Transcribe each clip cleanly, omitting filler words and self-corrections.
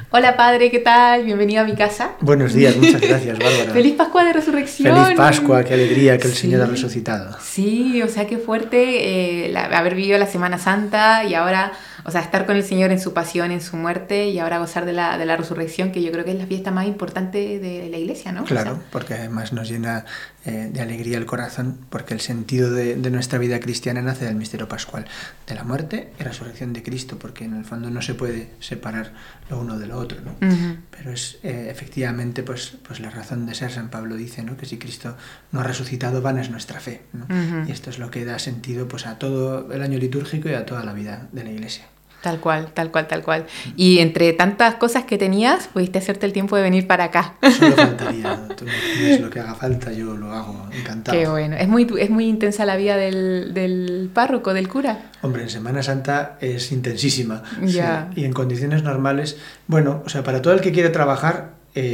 Hola padre, ¿qué tal? Bienvenido a mi casa. Buenos días, muchas gracias, Bárbara. ¡Feliz Pascua de Resurrección! ¡Feliz Pascua! ¡Qué alegría que el Sí. Señor ha resucitado! Sí, o sea, qué fuerte haber vivido la Semana Santa y ahora, o sea, estar con el Señor en su pasión, en su muerte y ahora gozar de la resurrección, que yo creo que es la fiesta más importante de la Iglesia, ¿no? Claro, o sea, porque además nos llena de alegría el corazón, porque el sentido de nuestra vida cristiana nace del misterio pascual, de la muerte y resurrección de Cristo, porque en el fondo no se puede separar lo uno de lo otro, ¿no? Uh-huh. Pero es efectivamente pues la razón de ser. San Pablo dice, ¿no?, que si Cristo no ha resucitado, vana es nuestra fe, ¿no? Uh-huh. Y esto es lo que da sentido pues a todo el año litúrgico y a toda la vida de la Iglesia. Tal cual, tal cual, tal cual. Y entre tantas cosas que tenías, pudiste hacerte el tiempo de venir para acá. Solo faltaría. Tú me pides lo que haga falta, yo lo hago, encantado. Qué bueno. Es muy intensa la vida del párroco, del cura. Hombre, en Semana Santa es intensísima. Ya. Sí. Y en condiciones normales, bueno, o sea, para todo el que quiere trabajar,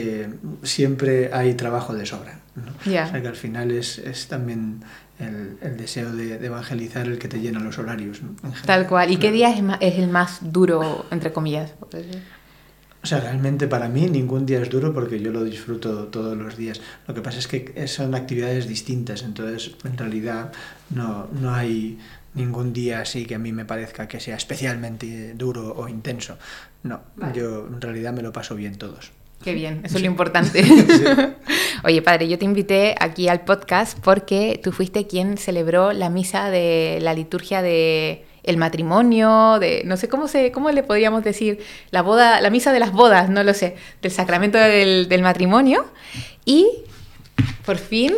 siempre hay trabajo de sobra, ¿no? Ya. O sea, que al final es también el deseo de evangelizar el que te llena los horarios, ¿no? Tal cual. ¿Y claro. qué día es el más duro, entre comillas? O sea, realmente para mí ningún día es duro porque yo lo disfruto todos los días. Lo que pasa es que son actividades distintas, entonces en realidad no hay ningún día así que a mí me parezca que sea especialmente duro o intenso. No, vale. Yo en realidad me lo paso bien todos. Qué bien, eso es lo importante. Sí. Oye, padre, yo te invité aquí al podcast porque tú fuiste quien celebró la misa de la liturgia de el matrimonio, de no sé cómo le podríamos decir, la boda, la misa de las bodas, no lo sé, del sacramento del matrimonio. Y por fin,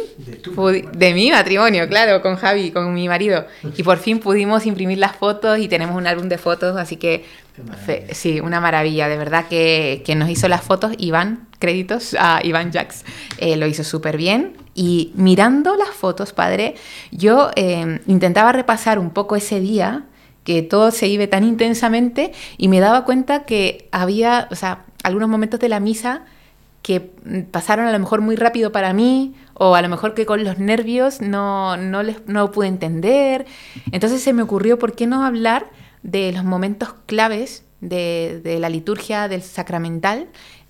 de mi matrimonio, claro, con Javi, con mi marido. Y por fin pudimos imprimir las fotos y tenemos un álbum de fotos, así que sí, una maravilla. De verdad que nos hizo las fotos Iván, créditos a Iván Jax, lo hizo súper bien. Y mirando las fotos, padre, yo intentaba repasar un poco ese día, que todo se vive tan intensamente, y me daba cuenta que había, o sea, algunos momentos de la misa que pasaron a lo mejor muy rápido para mí, o a lo mejor que con los nervios no pude entender. Entonces se me ocurrió, ¿por qué no hablar de los momentos claves de la liturgia del sacramental,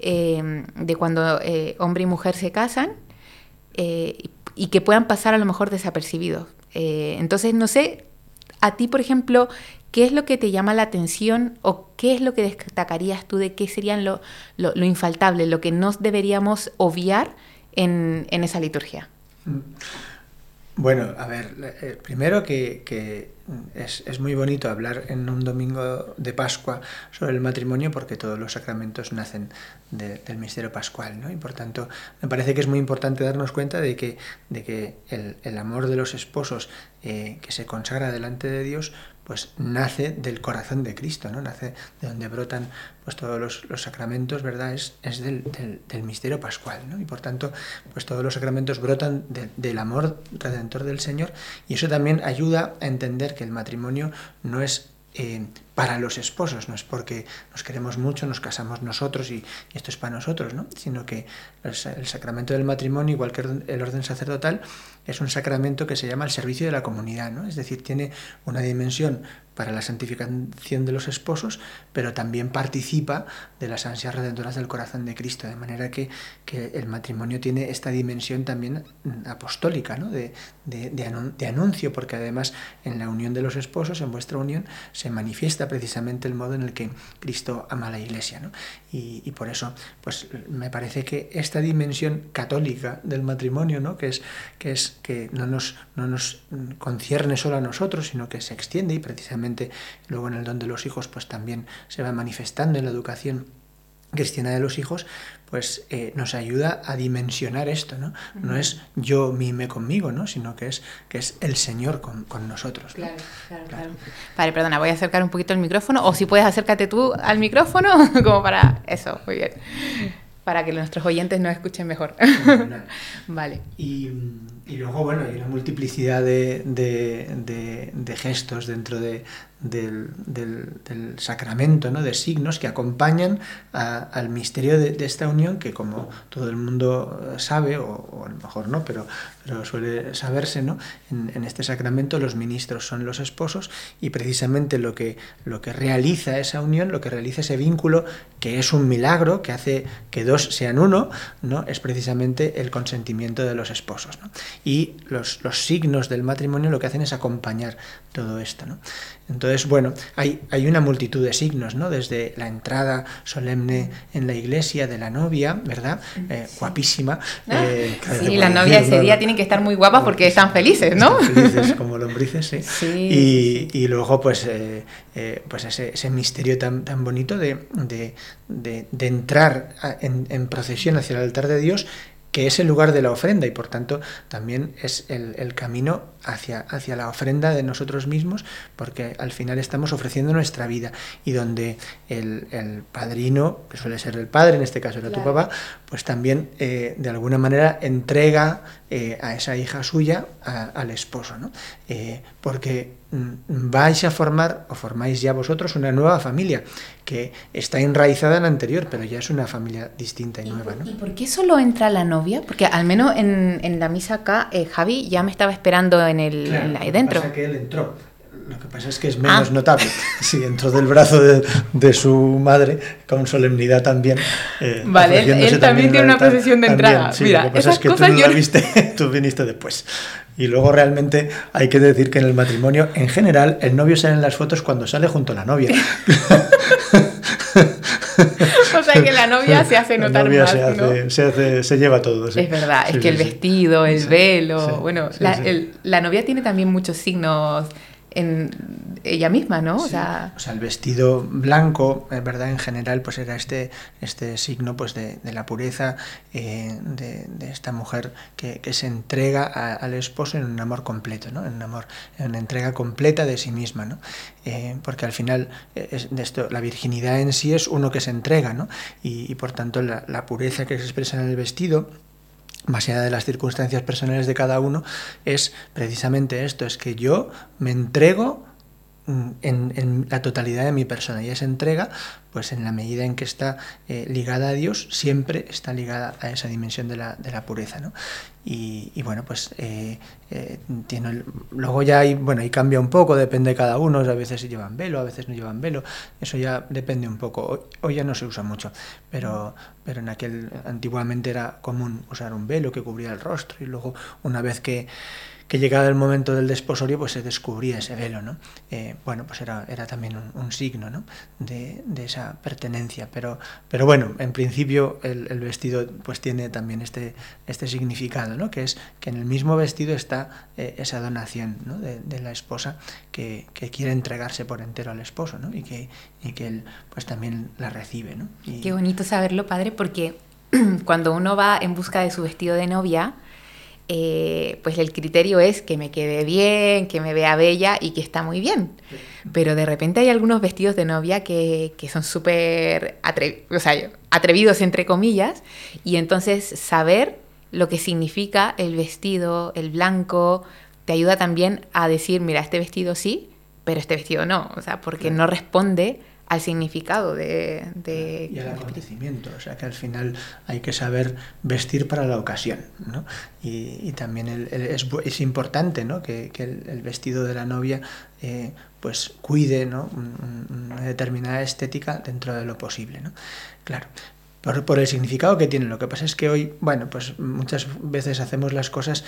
de cuando hombre y mujer se casan, y que puedan pasar a lo mejor desapercibidos? Entonces, no sé, a ti, por ejemplo, ¿qué es lo que te llama la atención o qué es lo que destacarías tú de qué serían lo infaltable, lo que no deberíamos obviar en esa liturgia? Bueno, a ver, primero que es muy bonito hablar en un domingo de Pascua sobre el matrimonio porque todos los sacramentos nacen del misterio pascual, ¿no? Y por tanto me parece que es muy importante darnos cuenta de que el amor de los esposos que se consagra delante de Dios pues nace del corazón de Cristo, ¿no? Nace de donde brotan pues todos los sacramentos, ¿verdad? Es del misterio pascual, ¿no? Y por tanto, pues todos los sacramentos brotan del amor redentor del Señor, y eso también ayuda a entender que el matrimonio no es para los esposos, no es porque nos queremos mucho, nos casamos nosotros y esto es para nosotros, ¿no? Sino que el sacramento del matrimonio, igual que el orden sacerdotal, es un sacramento que se llama el servicio de la comunidad, ¿no? Es decir, tiene una dimensión para la santificación de los esposos, pero también participa de las ansias redentoras del corazón de Cristo, de manera que el matrimonio tiene esta dimensión también apostólica, ¿no? de anuncio, porque además en la unión de los esposos, en vuestra unión, se manifiesta precisamente el modo en el que Cristo ama a la Iglesia, ¿no? Y por eso pues me parece que esta dimensión católica del matrimonio, ¿no? que no nos concierne solo a nosotros, sino que se extiende, y precisamente luego en el don de los hijos pues también se va manifestando en la educación cristiana de los hijos, pues nos ayuda a dimensionar esto, ¿no? No es yo mime conmigo, ¿no? Sino que es el Señor con nosotros, ¿no? Claro. Vale, perdona, voy a acercar un poquito el micrófono, o si puedes acércate tú al micrófono, como para eso, muy bien, para que nuestros oyentes nos escuchen mejor. Vale. Y Y luego, bueno, hay una multiplicidad de gestos dentro del sacramento, ¿no? De signos que acompañan al misterio de esta unión que, como todo el mundo sabe, o a lo mejor no, pero suele saberse, ¿no? En este sacramento los ministros son los esposos, y precisamente lo que realiza esa unión, lo que realiza ese vínculo, que es un milagro, que hace que dos sean uno, ¿no? Es precisamente el consentimiento de los esposos, ¿no? Y los signos del matrimonio lo que hacen es acompañar todo esto, ¿no? Entonces, bueno, hay una multitud de signos, ¿no? Desde la entrada solemne en la iglesia de la novia, ¿verdad? Guapísima. Sí, la novia ese día tienen que estar muy guapas porque están felices, ¿no? Están felices como lombrices, sí. Sí. Y luego, pues ese misterio tan bonito de entrar en procesión hacia el altar de Dios, que es el lugar de la ofrenda, y por tanto también es el camino hacia la ofrenda de nosotros mismos, porque al final estamos ofreciendo nuestra vida, y donde el padrino, que suele ser el padre, en este caso era tu papá, pues también de alguna manera entrega a esa hija suya al esposo, ¿no? Porque vais a formar, o formáis ya vosotros, una nueva familia que está enraizada en la anterior, pero ya es una familia distinta y nueva, ¿no? ¿Y por qué solo entra la novia? Porque al menos en la misa acá, Javi ya me estaba esperando ahí dentro. Lo que pasa es que él entró. Lo que pasa es que es menos notable. Sí, entró del brazo de su madre con solemnidad también. Vale, él también tiene una procesión de entrada. Sí, mira, lo que pasa es que tú no la viste, tú viniste después. Y luego realmente hay que decir que en el matrimonio, en general, el novio sale en las fotos cuando sale junto a la novia. O sea que la novia se hace notar más, ¿no? Se lleva todo. Sí. Es verdad, sí, es que el vestido, el velo, bueno, sí. La novia tiene también muchos signos en ella misma, ¿no? Sí. O sea, el vestido blanco, ¿verdad? En general, pues era este signo, pues de la pureza, de esta mujer que se entrega al esposo en un amor completo, ¿no? En una entrega completa de sí misma, ¿no? Porque al final la virginidad en sí es uno que se entrega, ¿no? Y por tanto la pureza que se expresa en el vestido, más allá de las circunstancias personales de cada uno, es precisamente esto, es que yo me entrego en la totalidad de mi persona, y esa entrega, pues en la medida en que está ligada a Dios, siempre está ligada a esa dimensión de la pureza, ¿no? Y bueno, pues luego ya hay, ahí cambia un poco, depende de cada uno, a veces llevan velo, a veces no llevan velo, eso ya depende un poco. Hoy ya no se usa mucho, pero antiguamente era común usar un velo que cubría el rostro, y luego una vez que llegado el momento del desposorio, pues se descubría ese velo, ¿no? Pues era también un signo, ¿no? de esa pertenencia, pero bueno, en principio el vestido pues tiene también este significado, ¿no? Que es que en el mismo vestido está esa donación, ¿no? de la esposa que quiere entregarse por entero al esposo, ¿no? Y que él pues también la recibe, ¿no? Qué bonito saberlo, padre, porque cuando uno va en busca de su vestido de novia, pues el criterio es que me quede bien, que me vea bella y que está muy bien. Pero de repente hay algunos vestidos de novia que son súper atrevidos, entre comillas, y entonces saber lo que significa el vestido, el blanco, te ayuda también a decir, mira, este vestido sí, pero este vestido no, o sea, porque no responde al significado y al acontecimiento, o sea que al final hay que saber vestir para la ocasión, ¿no? Y también es importante, ¿no? que el vestido de la novia pues cuide, ¿no? una determinada estética dentro de lo posible, ¿no? Claro. Por el significado que tiene. Lo que pasa es que hoy, pues muchas veces hacemos las cosas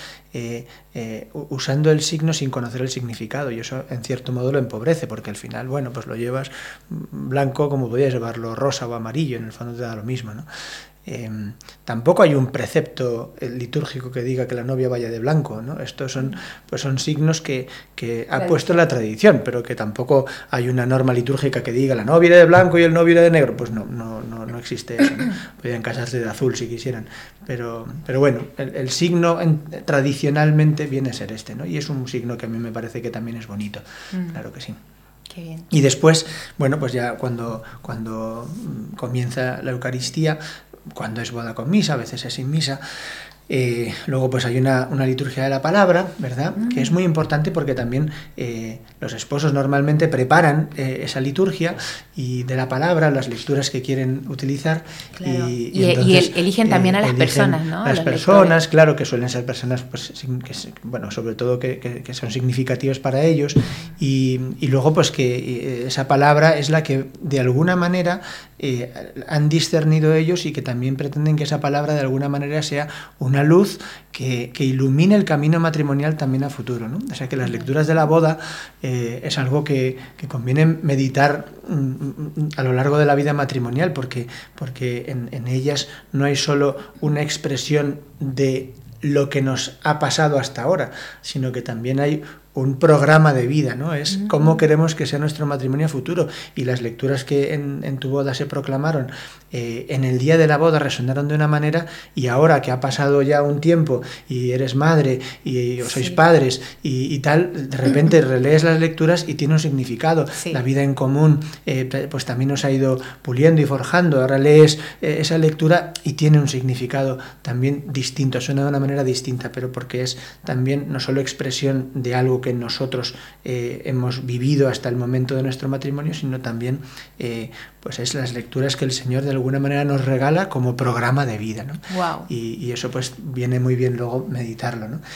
usando el signo sin conocer el significado, y eso en cierto modo lo empobrece, porque al final, pues lo llevas blanco como podías llevarlo rosa o amarillo, en el fondo te da lo mismo, ¿no? Tampoco hay un precepto litúrgico que diga que la novia vaya de blanco, ¿no? Estos son signos que ha puesto la tradición, pero que tampoco hay una norma litúrgica que diga la novia irá de blanco y el novio irá de negro. Pues no existe eso, ¿no? Podrían casarse de azul si quisieran, pero bueno, el signo tradicionalmente viene a ser este, ¿no? Y es un signo que a mí me parece que también es bonito, claro que sí. Qué bien. Y después, pues ya cuando comienza la Eucaristía, cuando es boda con misa, a veces es sin misa, Luego pues hay una liturgia de la palabra, ¿verdad? Que es muy importante porque también los esposos normalmente preparan esa liturgia y de la palabra, las lecturas que quieren utilizar. Claro. Y entonces, eligen también a las personas, ¿no? Las personas, claro, que suelen ser personas, pues, bueno, sobre todo que son significativas para ellos. Y luego pues que esa palabra es la que de alguna manera han discernido ellos y que también pretenden que esa palabra de alguna manera sea una luz que ilumine el camino matrimonial también a futuro, ¿no? O sea que las lecturas de la boda es algo que conviene meditar a lo largo de la vida matrimonial porque en ellas no hay solo una expresión de lo que nos ha pasado hasta ahora, sino que también hay un programa de vida, ¿no? Es cómo queremos que sea nuestro matrimonio futuro. Y las lecturas que en tu boda se proclamaron, en el día de la boda resonaron de una manera, y ahora que ha pasado ya un tiempo y eres madre y sois padres y tal, de repente relees las lecturas y tiene un significado. Sí. La vida en común pues también nos ha ido puliendo y forjando. Ahora lees esa lectura y tiene un significado también distinto, suena de una manera distinta, pero porque es también no solo expresión de algo que nosotros hemos vivido hasta el momento de nuestro matrimonio, sino también pues es las lecturas que el Señor de alguna manera nos regala como programa de vida, ¿no? Wow. Y eso pues viene muy bien luego meditarlo, ¿no?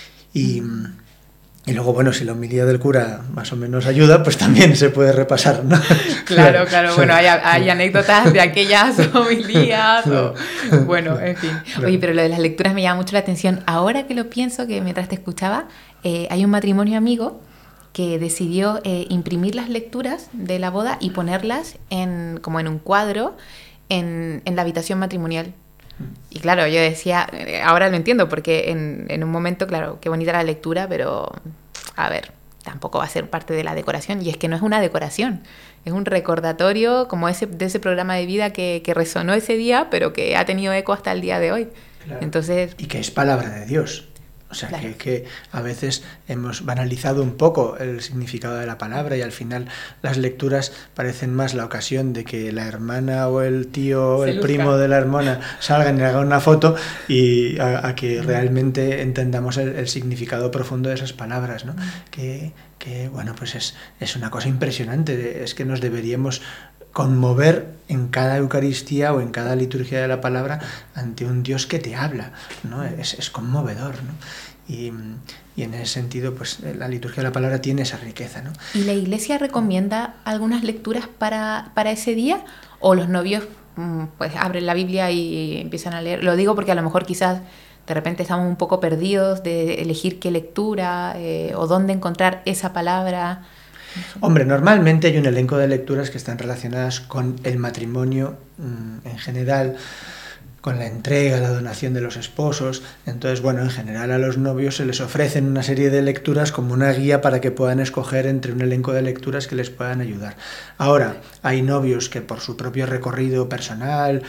Y luego, bueno, si la homilía del cura más o menos ayuda, pues también se puede repasar, ¿no? Claro, bueno, hay anécdotas de aquellas homilías, bueno, en fin. Oye, pero lo de las lecturas me llama mucho la atención. Ahora que lo pienso, que mientras te escuchaba, hay un matrimonio amigo que decidió imprimir las lecturas de la boda y ponerlas como en un cuadro en la habitación matrimonial. Y claro, yo decía, ahora lo entiendo, porque en un momento, claro, qué bonita la lectura, pero a ver, tampoco va a ser parte de la decoración. Y es que no es una decoración, es un recordatorio como de ese programa de vida que resonó ese día, pero que ha tenido eco hasta el día de hoy. Claro. Entonces, y que es palabra de Dios. O sea, claro. que a veces hemos banalizado un poco el significado de la palabra y al final las lecturas parecen más la ocasión de que la hermana o el tío o el primo de la hermana salgan y hagan una foto y a que realmente entendamos el significado profundo de esas palabras, ¿no? Que bueno, pues es una cosa impresionante, es que nos deberíamos conmover en cada Eucaristía o en cada liturgia de la palabra ante un Dios que te habla, ¿no? Es conmovedor, ¿no? Y en ese sentido, pues la liturgia de la palabra tiene esa riqueza, ¿no? ¿Y la Iglesia recomienda algunas lecturas para ese día? ¿O los novios pues abren la Biblia y empiezan a leer? Lo digo porque a lo mejor quizás de repente estamos un poco perdidos de elegir qué lectura o dónde encontrar esa palabra. Hombre, normalmente hay un elenco de lecturas que están relacionadas con el matrimonio en general, con la entrega, la donación de los esposos. Entonces, bueno, en general a los novios se les ofrecen una serie de lecturas como una guía para que puedan escoger entre un elenco de lecturas que les puedan ayudar. Ahora, hay novios que por su propio recorrido personal,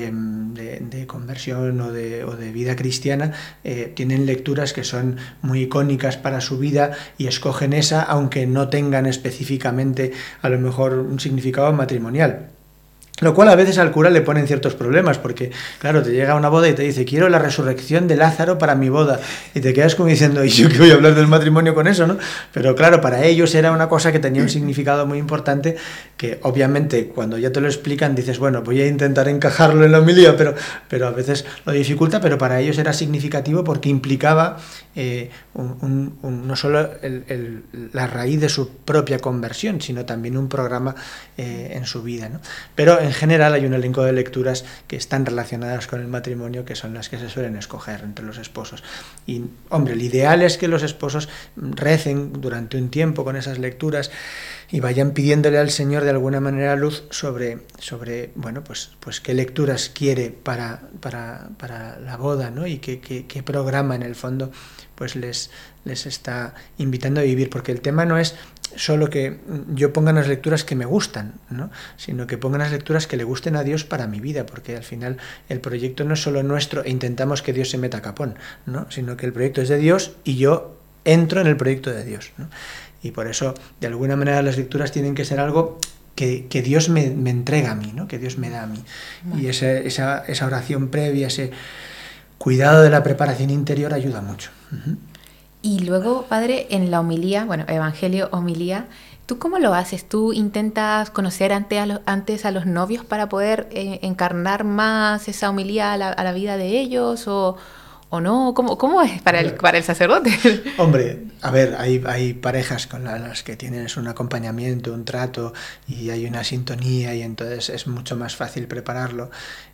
de conversión o de vida cristiana, tienen lecturas que son muy icónicas para su vida y escogen esa, aunque no tengan específicamente a lo mejor un significado matrimonial. Lo cual a veces al cura le ponen ciertos problemas, porque claro, te llega a una boda y te dice, quiero la resurrección de Lázaro para mi boda, y te quedas como diciendo, ¿y yo qué voy a hablar del matrimonio con eso, no? Pero claro, para ellos era una cosa que tenía un significado muy importante, que obviamente cuando ya te lo explican dices, bueno, voy a intentar encajarlo en la homilía, pero a veces lo dificulta, pero para ellos era significativo porque implicaba no solo la raíz de su propia conversión, sino también un programa en su vida, ¿no? Pero en general hay un elenco de lecturas que están relacionadas con el matrimonio, que son las que se suelen escoger entre los esposos. Y, hombre, el ideal es que los esposos recen durante un tiempo con esas lecturas y vayan pidiéndole al Señor de alguna manera luz sobre bueno, pues qué lecturas quiere para la boda, ¿no? Y qué programa en el fondo pues les está invitando a vivir, porque el tema no es solo que yo ponga unas lecturas que me gustan, ¿no? Sino que ponga unas lecturas que le gusten a Dios para mi vida, porque al final el proyecto no es solo nuestro e intentamos que Dios se meta a capón, ¿no? Sino que el proyecto es de Dios y yo entro en el proyecto de Dios, ¿no? Y por eso, de alguna manera, las lecturas tienen que ser algo que Dios me entrega a mí, ¿no? Que Dios me da a mí. Y esa oración previa, cuidado de la preparación interior ayuda mucho. Y luego, padre, en la homilía, bueno, evangelio, homilía, ¿tú cómo lo haces? ¿Tú intentas conocer antes a los novios para poder encarnar más esa homilía a la vida de ellos o no? ¿Cómo es para el sacerdote? Hombre, a ver, hay parejas con las que tienes un acompañamiento, un trato y hay una sintonía y entonces es mucho más fácil prepararlo.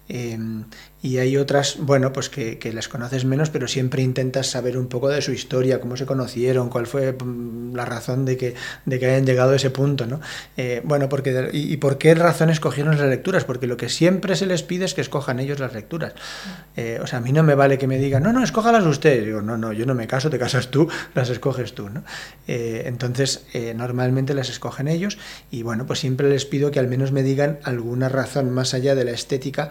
Y hay otras, bueno, pues que las conoces menos, pero siempre intentas saber un poco de su historia, cómo se conocieron, cuál fue la razón de que hayan llegado a ese punto, ¿no? Bueno, ¿y por qué razón escogieron las lecturas? Porque lo que siempre se les pide es que escojan ellos las lecturas. O sea, a mí no me vale que me digan, no, escójalas usted. Digo, no, yo no me caso, te casas tú, las escoges tú, ¿no? Entonces, normalmente las escogen ellos y, bueno, pues siempre les pido que al menos me digan alguna razón más allá de la estética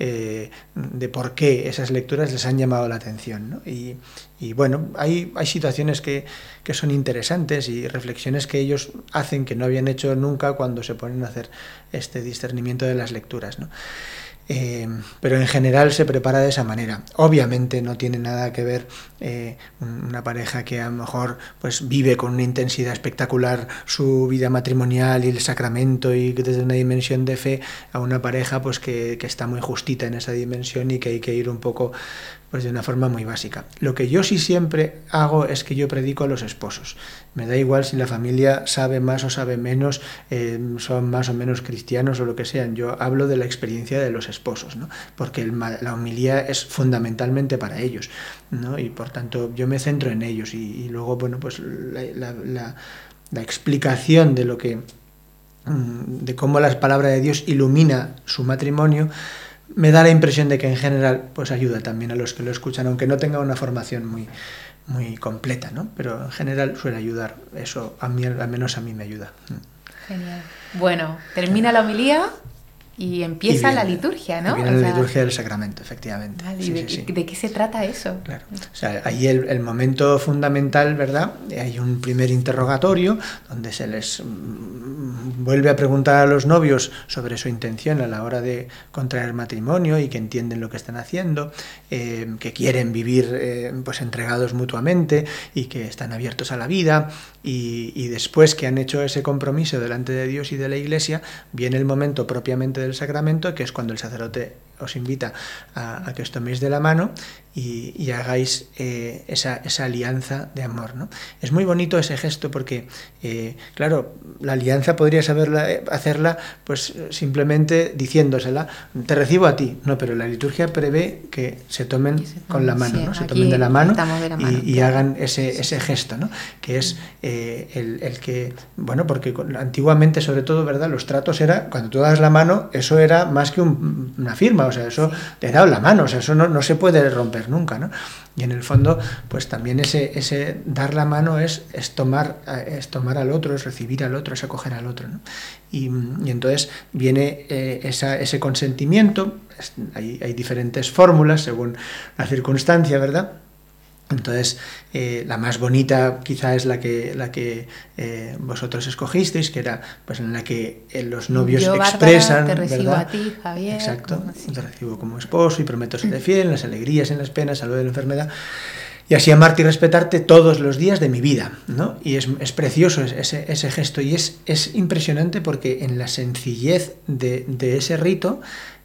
de por qué esas lecturas les han llamado la atención, ¿no? Y bueno, hay situaciones que son interesantes y reflexiones que ellos hacen que no habían hecho nunca cuando se ponen a hacer este discernimiento de las lecturas, ¿no? Pero en general se prepara de esa manera. Obviamente no tiene nada que ver una pareja que a lo mejor pues vive con una intensidad espectacular su vida matrimonial y el sacramento y desde una dimensión de fe a una pareja pues que está muy justita en esa dimensión y que hay que ir un poco pues de una forma muy básica. Lo que yo sí siempre hago es que yo predico a los esposos. Me da igual si la familia sabe más o sabe menos, son más o menos cristianos o lo que sean. Yo hablo de la experiencia de los esposos, ¿no? Porque la homilía es fundamentalmente para ellos, ¿no? Y por tanto yo me centro en ellos y luego, bueno, pues la explicación de lo que de cómo la palabra de Dios ilumina su matrimonio me da la impresión de que en general pues ayuda también a los que lo escuchan, aunque no tenga una formación muy completa, ¿no? Pero en general suele ayudar. Eso a mí, al menos a mí me ayuda. Genial. Bueno, termina la homilía y empieza la liturgia, ¿no? Viene la liturgia del sacramento, efectivamente. Vale, sí, ¿de qué se trata eso? Claro. O sea, ahí el momento fundamental, ¿verdad? Hay un primer interrogatorio donde se les vuelve a preguntar a los novios sobre su intención a la hora de contraer matrimonio y que entienden lo que están haciendo, que quieren vivir pues entregados mutuamente y que están abiertos a la vida y después que han hecho ese compromiso delante de Dios y de la Iglesia, viene el momento propiamente del sacramento, que es cuando el sacerdote os invita a que os toméis de la mano y hagáis esa alianza de amor, ¿no? Es muy bonito ese gesto porque, claro, la alianza podría hacerla pues simplemente diciéndosela, te recibo a ti, no, pero la liturgia prevé que se tomen con la mano, sí, ¿no? Se tomen de la mano y hagan ese gesto, ¿no? Que es el que, bueno, porque antiguamente sobre todo, ¿verdad? Los tratos era, cuando tú das la mano, eso era más que una firma, o sea, eso te he dado la mano, o sea, eso no se puede romper nunca, ¿no? Y en el fondo, pues también ese dar la mano es tomar al otro, es recibir al otro, es acoger al otro, ¿no? Y entonces viene ese consentimiento, hay diferentes fórmulas según la circunstancia, ¿verdad? Entonces, la más bonita quizá es la que vosotros escogisteis, que era pues en la que los novios yo, expresan, Bárbara, te recibo, ¿verdad? A ti, Javier. Exacto, te recibo como esposo y prometo serte fiel en las alegrías, en las penas, salud de la enfermedad, y así amarte y respetarte todos los días de mi vida, ¿no? Y es precioso ese gesto y es impresionante porque en la sencillez de ese rito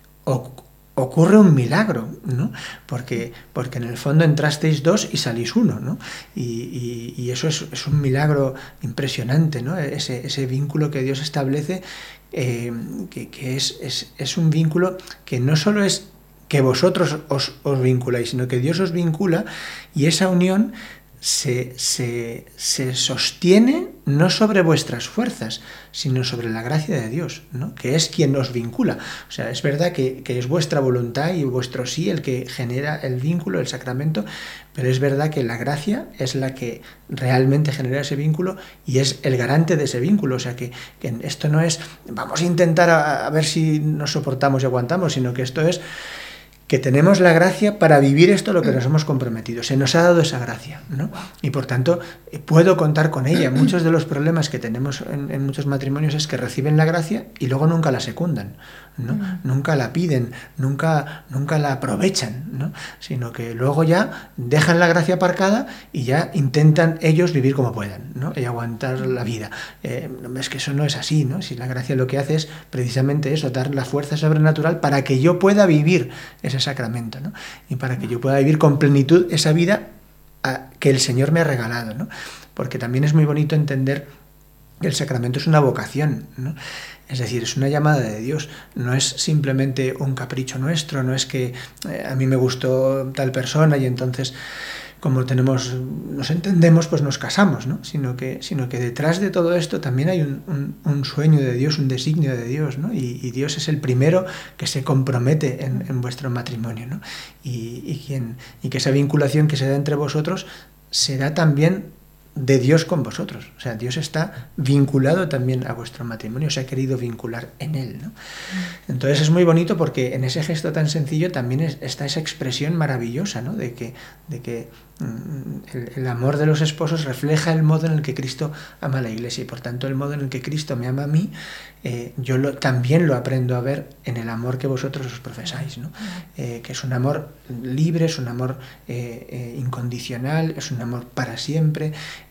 ocurre un milagro, ¿no? Porque en el fondo entrasteis dos y salís uno, ¿no? Y eso es un milagro impresionante, ¿no? Ese vínculo que Dios establece, que es un vínculo que no solo es que vosotros os vinculáis, sino que Dios os vincula y esa unión se sostiene no sobre vuestras fuerzas, sino sobre la gracia de Dios, ¿no? Que es quien os vincula. O sea, es verdad que es vuestra voluntad y vuestro sí el que genera el vínculo, el sacramento, pero es verdad que la gracia es la que realmente genera ese vínculo y es el garante de ese vínculo. O sea, que esto no es vamos a intentar a ver si nos soportamos y aguantamos, sino que esto es que tenemos la gracia para vivir esto a lo que nos hemos comprometido. Se nos ha dado esa gracia, ¿no? Y por tanto, puedo contar con ella. Muchos de los problemas que tenemos en muchos matrimonios es que reciben la gracia y luego nunca la secundan, ¿no? Nunca la piden, nunca la aprovechan, ¿no? Sino que luego ya dejan la gracia aparcada y ya intentan ellos vivir como puedan, ¿no? Y aguantar la vida. Es que eso no es así, ¿no? Si la gracia lo que hace es precisamente eso, dar la fuerza sobrenatural para que yo pueda vivir ese sacramento, ¿no? Y para que yo pueda vivir con plenitud esa vida que el Señor me ha regalado, ¿no? Porque también es muy bonito entender que el sacramento es una vocación, ¿no? Es decir, es una llamada de Dios, no es simplemente un capricho nuestro, no es que a mí me gustó tal persona y entonces como nos entendemos, pues nos casamos, ¿no? Sino que detrás de todo esto también hay un sueño de Dios, un designio de Dios, ¿no? Y Dios es el primero que se compromete en vuestro matrimonio, ¿no? Y que esa vinculación que se da entre vosotros será también de Dios con vosotros. O sea, Dios está vinculado también a vuestro matrimonio, se ha querido vincular en él, ¿no? Entonces es muy bonito porque en ese gesto tan sencillo también está esa expresión maravillosa, ¿no? De que el amor de los esposos refleja el modo en el que Cristo ama a la Iglesia y por tanto el modo en el que Cristo me ama a mí, también lo aprendo a ver en el amor que vosotros os profesáis, ¿no? Que es un amor libre, es un amor incondicional, es un amor para siempre,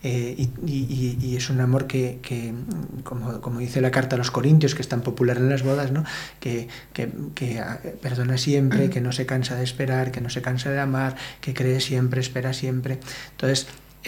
y es un amor que como dice la carta a los Corintios, que es tan popular en las bodas, ¿no? que perdona siempre, que no se cansa de esperar, que no se cansa de amar, que cree siempre, espera siempre. Entonces,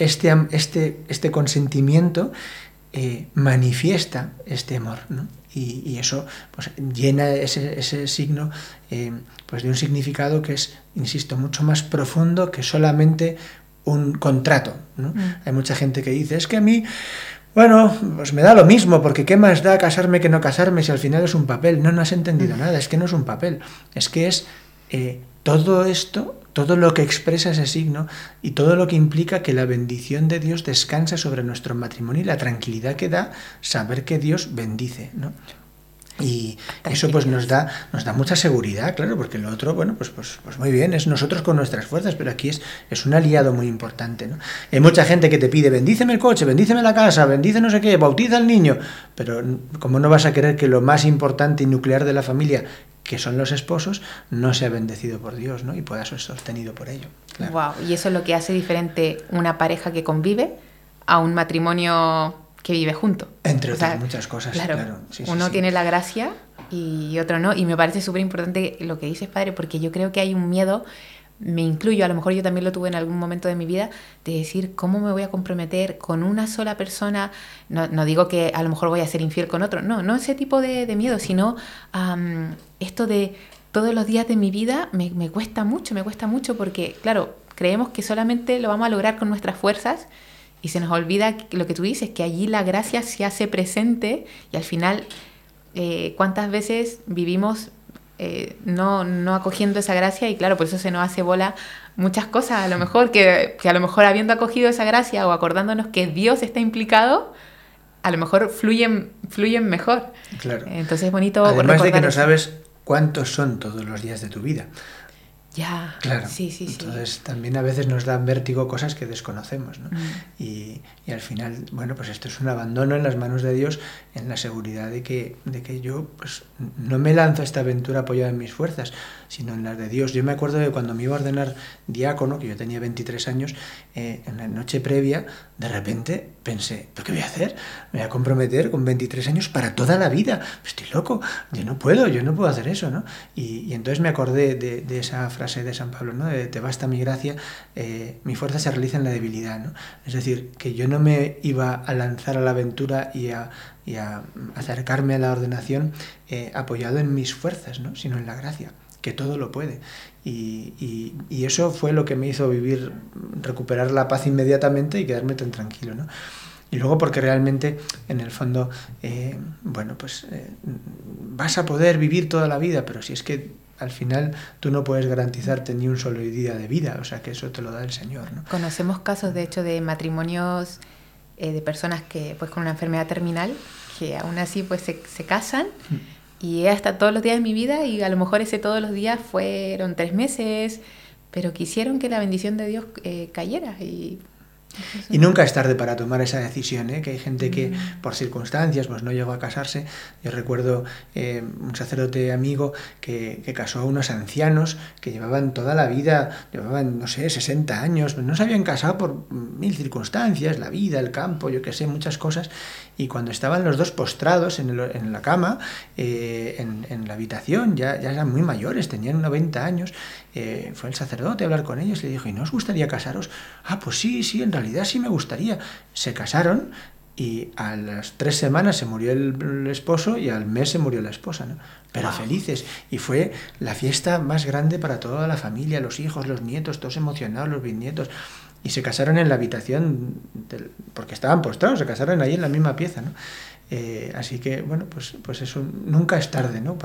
este consentimiento manifiesta este amor, ¿no? Y eso pues llena ese signo pues de un significado que es, insisto, mucho más profundo que solamente un contrato, ¿no? Hay mucha gente que dice, es que a mí, bueno, pues me da lo mismo, porque ¿qué más da casarme que no casarme si al final es un papel? No has entendido nada, es que no es un papel, es que es todo esto, todo lo que expresa ese signo y todo lo que implica que la bendición de Dios descansa sobre nuestro matrimonio y la tranquilidad que da saber que Dios bendice, ¿no? Y eso pues nos da mucha seguridad, claro, porque lo otro, bueno, pues muy bien, es nosotros con nuestras fuerzas, pero aquí es un aliado muy importante, ¿no? Hay mucha gente que te pide, bendíceme el coche, bendíceme la casa, bendice no sé qué, bautiza al niño, pero ¿cómo no vas a querer que lo más importante y nuclear de la familia, que son los esposos, no sea bendecido por Dios, ¿no? Y pueda ser sostenido por ello? Claro. Wow, y eso es lo que hace diferente una pareja que convive a un matrimonio que vive junto. Entre otras muchas cosas, claro. Sí, uno tiene la gracia y otro no. Y me parece súper importante lo que dices, padre, porque yo creo que hay un miedo, me incluyo, a lo mejor yo también lo tuve en algún momento de mi vida, de decir, ¿cómo me voy a comprometer con una sola persona? No digo que a lo mejor voy a ser infiel con otro, no ese tipo de miedo, sino esto de todos los días de mi vida me cuesta mucho porque, claro, creemos que solamente lo vamos a lograr con nuestras fuerzas. Y se nos olvida lo que tú dices, que allí la gracia se hace presente y al final, ¿cuántas veces vivimos no acogiendo esa gracia? Y claro, por eso se nos hace bola muchas cosas, a lo mejor, que a lo mejor habiendo acogido esa gracia o acordándonos que Dios está implicado, a lo mejor fluyen mejor. Claro. Entonces es bonito además de que no eso. sabes cuántos son todos los días de tu vida. Ya, claro. Sí. Entonces también a veces nos dan vértigo cosas que desconocemos, ¿no? Y al final, bueno, pues esto es un abandono en las manos de Dios, en la seguridad de que yo pues no me lanzo a esta aventura apoyada en mis fuerzas, sino en las de Dios. Yo me acuerdo de cuando me iba a ordenar diácono, que yo tenía 23 años, en la noche previa, de repente pensé, ¿pero qué voy a hacer? Me voy a comprometer con 23 años para toda la vida. Estoy loco, yo no puedo hacer eso, ¿no? Y entonces me acordé de esa frase de San Pablo, ¿no? De te basta mi gracia, mi fuerza se realiza en la debilidad, ¿no? Es decir, que yo no me iba a lanzar a la aventura y a acercarme a la ordenación apoyado en mis fuerzas, ¿no? Sino en la gracia, que todo lo puede. Y eso fue lo que me hizo recuperar la paz inmediatamente y quedarme tan tranquilo, ¿no? Y luego porque realmente, en el fondo, vas a poder vivir toda la vida, pero si es que al final tú no puedes garantizarte ni un solo día de vida, o sea que eso te lo da el Señor, ¿no? Conocemos casos, de hecho, de matrimonios de personas que pues con una enfermedad terminal, que aún así pues se casan Y hasta todos los días de mi vida, y a lo mejor ese todos los días fueron 3 meses, pero quisieron que la bendición de Dios cayera. Y nunca es tarde para tomar esa decisión, ¿eh? Que hay gente que por circunstancias pues no llegó a casarse. Yo recuerdo un sacerdote amigo que casó a unos ancianos que llevaban toda la vida, llevaban, no sé, 60 años, no se habían casado por mil circunstancias, la vida, el campo, yo qué sé, muchas cosas. Y cuando estaban los dos postrados en la cama, en la habitación, ya eran muy mayores, tenían 90 años, fue el sacerdote a hablar con ellos y le dijo, ¿y no os gustaría casaros? Ah, pues sí, en realidad sí me gustaría. Se casaron y a las 3 semanas se murió el esposo y al mes se murió la esposa, ¿no? Pero felices. Y fue la fiesta más grande para toda la familia, los hijos, los nietos, todos emocionados, los bisnietos. Y se casaron en la habitación, porque estaban postrados, se casaron ahí en la misma pieza, ¿no? Así que, bueno, pues eso nunca es tarde, ¿no?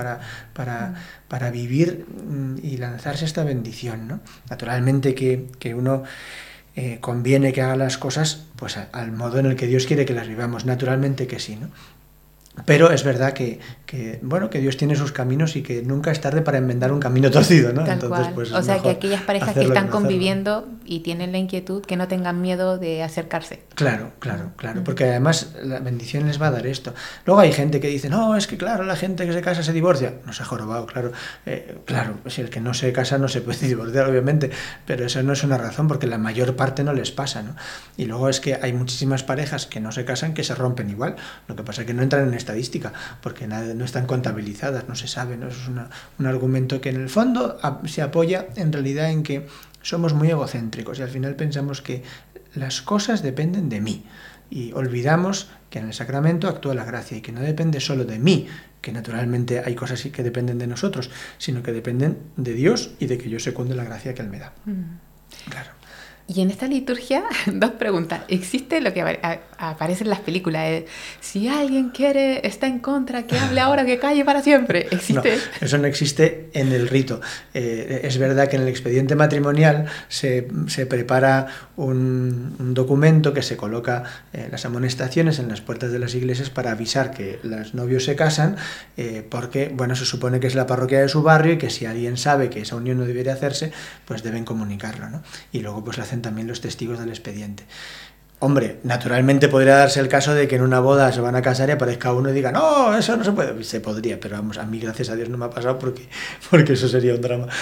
Para vivir y lanzarse esta bendición, ¿no? Naturalmente que uno conviene que haga las cosas pues al modo en el que Dios quiere que las vivamos, naturalmente que sí, ¿no? Pero es verdad que Dios tiene sus caminos y que nunca es tarde para enmendar un camino torcido, ¿no? Tal Entonces, cual. pues O sea, que aquellas parejas que están conviviendo y tienen la inquietud, que no tengan miedo de acercarse. Claro, porque además la bendición les va a dar esto. Luego hay gente que dice, no, es que claro, la gente que se casa se divorcia. No se ha jorobado, claro. Claro, si el que no se casa no se puede divorciar, obviamente, pero eso no es una razón porque la mayor parte no les pasa, ¿no? Y luego es que hay muchísimas parejas que no se casan que se rompen igual. Lo que pasa es que no entran en estadística porque no están contabilizadas, no se sabe, ¿no? Eso es un argumento que en el fondo se apoya en realidad en que somos muy egocéntricos y al final pensamos que las cosas dependen de mí y olvidamos que en el sacramento actúa la gracia y que no depende solo de mí, que naturalmente hay cosas que dependen de nosotros, sino que dependen de Dios y de que yo secunde la gracia que Él me da. Claro. Y en esta liturgia, 2 preguntas. ¿Existe lo que aparece en las películas? Si alguien está en contra, que hable ahora, que calle para siempre. ¿Existe? No, eso no existe en el rito. Es verdad que en el expediente matrimonial se prepara un documento que se coloca las amonestaciones en las puertas de las iglesias para avisar que los novios se casan, porque, bueno, se supone que es la parroquia de su barrio y que si alguien sabe que esa unión no debería hacerse, pues deben comunicarlo, ¿no? Y luego pues la hacen también los testigos del expediente. Hombre, naturalmente podría darse el caso de que en una boda se van a casar y aparezca uno y diga, no, eso no se puede. Se podría, pero vamos, a mí gracias a Dios no me ha pasado porque eso sería un drama.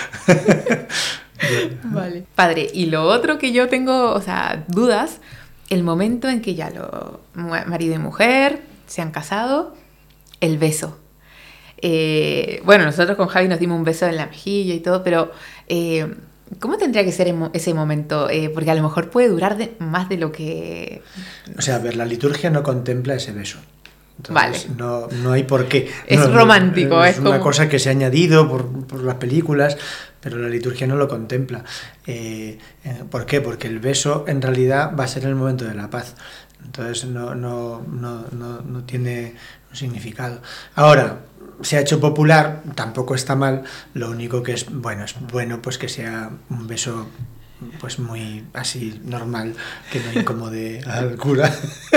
Vale. Padre, y lo otro que yo tengo, o sea, dudas, el momento en que ya marido y mujer se han casado, el beso. Bueno, nosotros con Javi nos dimos un beso en la mejilla y todo, pero ¿cómo tendría que ser ese momento? Porque a lo mejor puede durar más de lo que... O sea, a ver, la liturgia no contempla ese beso. Entonces, vale. No hay por qué. Es romántico. Es una cosa que se ha añadido por las películas, pero la liturgia no lo contempla. ¿Por qué? Porque el beso en realidad va a ser el momento de la paz. Entonces no tiene un significado. Ahora, se ha hecho popular, tampoco está mal, lo único que es bueno pues que sea un beso pues muy así normal, que no incomode al cura.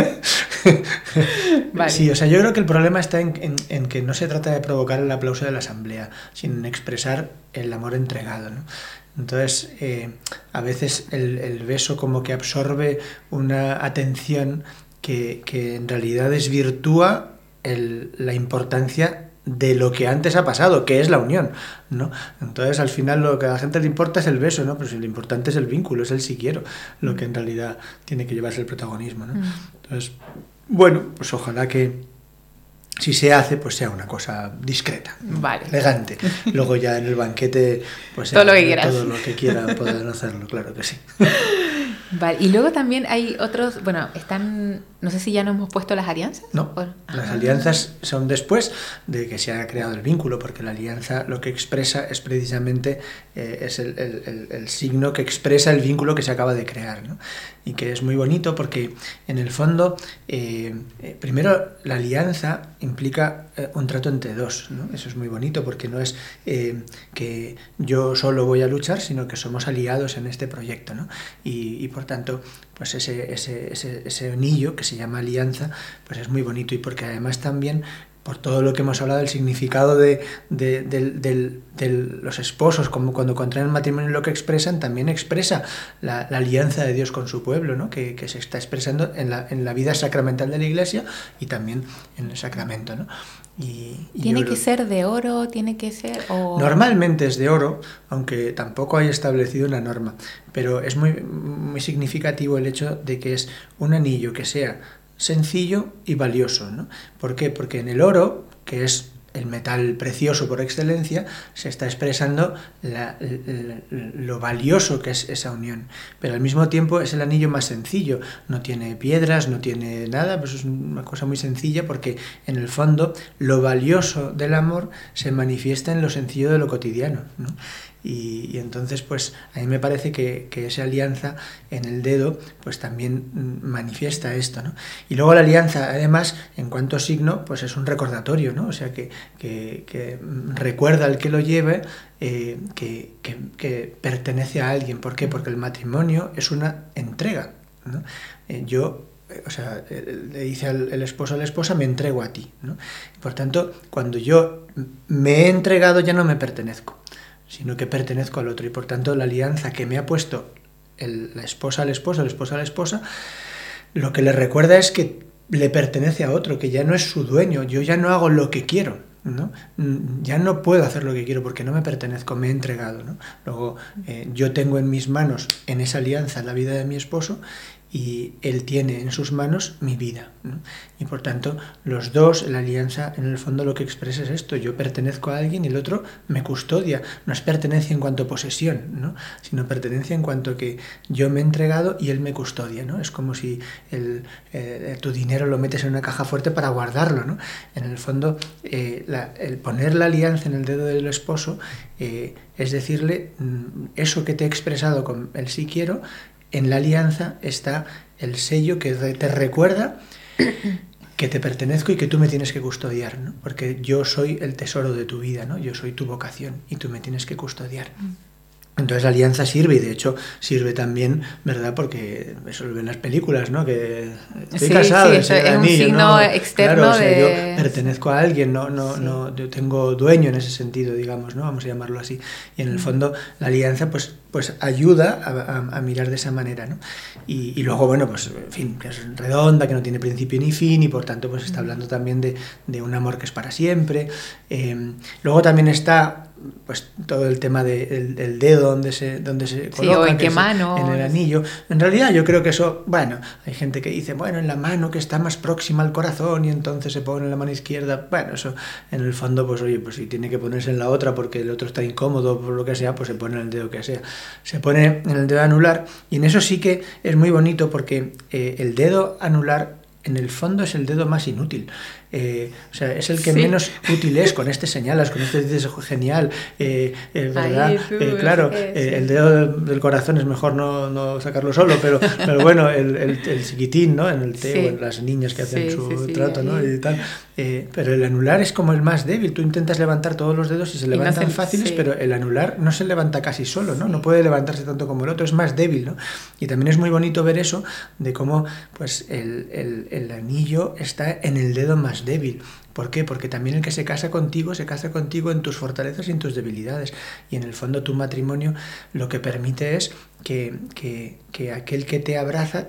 Vale. Sí, o sea, yo creo que el problema está en que no se trata de provocar el aplauso de la asamblea, sino en expresar el amor entregado, ¿no? Entonces, a veces el beso como que absorbe una atención que en realidad desvirtúa la importancia de lo que antes ha pasado, que es la unión, ¿no? Entonces, al final, lo que a la gente le importa es el beso, ¿no? Pero si lo importante es el vínculo, es el si quiero, lo que en realidad tiene que llevarse el protagonismo, ¿no? Entonces, bueno, pues ojalá que si se hace, pues sea una cosa discreta, vale, elegante. Luego ya en el banquete, pues todo lo que quieras. Todo lo que quieran poder hacerlo, claro que sí. Vale, y luego también hay otros, bueno, no sé si ya nos hemos puesto las alianzas. No, las alianzas son después de que se haya creado el vínculo, porque la alianza lo que expresa es precisamente es el signo que expresa el vínculo que se acaba de crear, ¿no? Y que es muy bonito porque en el fondo, primero la alianza implica un trato entre dos, ¿no? Eso es muy bonito porque no es que yo solo voy a luchar, sino que somos aliados en este proyecto, ¿no? Y por tanto, pues ese anillo que se llama alianza, pues es muy bonito y porque además también por todo lo que hemos hablado, el significado de los esposos, como cuando contraen matrimonio, lo que expresan, también expresa la alianza de Dios con su pueblo, ¿no? que se está expresando en la vida sacramental de la Iglesia y también en el sacramento, ¿no? ¿Tiene que ser de oro? ¿Tiene que ser...? Normalmente es de oro, aunque tampoco hay establecido una norma, pero es muy, muy significativo el hecho de que es un anillo que sea sencillo y valioso, ¿no? ¿Por qué? Porque en el oro, que es el metal precioso por excelencia, se está expresando lo valioso que es esa unión. Pero al mismo tiempo es el anillo más sencillo, no tiene piedras, no tiene nada, pues es una cosa muy sencilla porque en el fondo lo valioso del amor se manifiesta en lo sencillo de lo cotidiano, ¿no? Y entonces pues a mí me parece que esa alianza en el dedo pues también manifiesta esto, ¿no? Y luego la alianza además en cuanto signo pues es un recordatorio, ¿no? O sea que recuerda al que lo lleve que pertenece a alguien. ¿Por qué? Porque el matrimonio es una entrega, ¿no? Le dice el esposo a la esposa, me entrego a ti, ¿no? Por tanto, cuando yo me he entregado ya no me pertenezco, sino que pertenezco al otro. Y por tanto la alianza que me ha puesto la esposa al esposo, el esposo a la esposa, lo que le recuerda es que le pertenece a otro, que ya no es su dueño, yo ya no hago lo que quiero, ¿no? Ya no puedo hacer lo que quiero porque no me pertenezco, me he entregado, ¿no? Luego yo tengo en mis manos, en esa alianza, la vida de mi esposo, y él tiene en sus manos mi vida, ¿no? Y por tanto los dos, la alianza en el fondo lo que expresa es esto: yo pertenezco a alguien y el otro me custodia. No es pertenencia en cuanto a posesión, ¿no? Sino pertenencia en cuanto que yo me he entregado y él me custodia, ¿no? Es como si tu dinero lo metes en una caja fuerte para guardarlo, ¿no? En el fondo el poner la alianza en el dedo del esposo es decirle eso que te he expresado con el sí quiero. En la alianza está el sello que te recuerda que te pertenezco y que tú me tienes que custodiar, ¿no? Porque yo soy el tesoro de tu vida, ¿no? Yo soy tu vocación y tú me tienes que custodiar. Entonces la alianza sirve, y de hecho sirve también, ¿verdad? Porque eso lo ven las películas, ¿no? Que estoy casado, es un anillo, signo ¿no? externo, claro, o sea, de... yo pertenezco a alguien, no, yo tengo dueño en ese sentido, digamos, ¿no? Vamos a llamarlo así. Y en el fondo la alianza pues ayuda a mirar de esa manera, ¿no? Y luego, bueno, pues en fin, que es redonda, que no tiene principio ni fin, y por tanto pues está hablando también de un amor que es para siempre. Luego también está pues todo el tema del dedo donde se coloca, o en qué mano, en el anillo. En realidad yo creo que eso, bueno, hay gente que dice, bueno, en la mano que está más próxima al corazón y entonces se pone en la mano izquierda. Bueno, eso en el fondo, pues oye, pues si tiene que ponerse en la otra porque el otro está incómodo por lo que sea, pues se pone en el dedo que sea. Se pone en el dedo anular, y en eso sí que es muy bonito porque el dedo anular en el fondo es el dedo más inútil. O sea, es el que menos útil es. Con este señalas, con este dices genial, ¿verdad? Claro, el dedo del corazón es mejor no sacarlo solo, pero bueno, el chiquitín, ¿no? En el té, o en las niñas que hacen su trato, ¿no? Y tal. Pero el anular es como el más débil. Tú intentas levantar todos los dedos y se levantan fáciles, pero el anular no se levanta casi solo, ¿no? No puede levantarse tanto como el otro, es más débil, ¿no? Y también es muy bonito ver eso, de cómo pues el anillo está en el dedo más débil. ¿Por qué? Porque también el que se casa contigo en tus fortalezas y en tus debilidades. Y en el fondo tu matrimonio lo que permite es que aquel que te abraza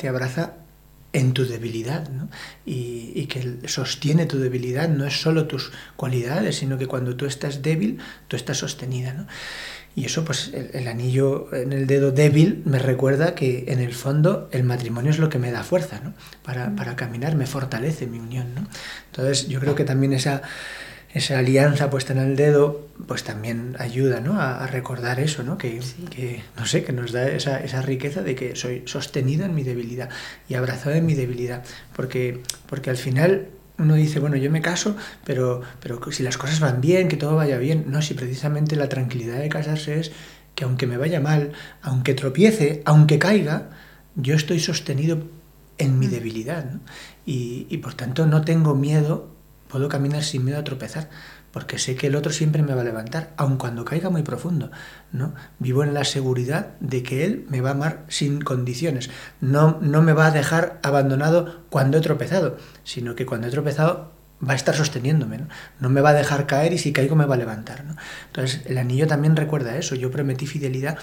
en tu debilidad, ¿no? Y que sostiene tu debilidad, no es solo tus cualidades, sino que cuando tú estás débil, tú estás sostenida, ¿no? Y eso, pues el anillo en el dedo débil me recuerda que en el fondo el matrimonio es lo que me da fuerza, ¿no? Para caminar, me fortalece mi unión, ¿no? Entonces yo creo que también esa alianza puesta en el dedo pues también ayuda, ¿no? a recordar eso, ¿no? Que no sé, que nos da esa riqueza de que soy sostenido en mi debilidad y abrazado en mi debilidad, porque al final uno dice, bueno, yo me caso, pero si las cosas van bien, que todo vaya bien. No, si precisamente la tranquilidad de casarse es que aunque me vaya mal, aunque tropiece, aunque caiga, yo estoy sostenido en mi debilidad, ¿no? Y por tanto no tengo miedo, puedo caminar sin miedo a tropezar, porque sé que el otro siempre me va a levantar, aun cuando caiga muy profundo, ¿no? Vivo en la seguridad de que él me va a amar sin condiciones, no me va a dejar abandonado cuando he tropezado, sino que cuando he tropezado va a estar sosteniéndome, ¿no? No me va a dejar caer y si caigo me va a levantar, ¿no? Entonces el anillo también recuerda eso. Yo prometí fidelidad,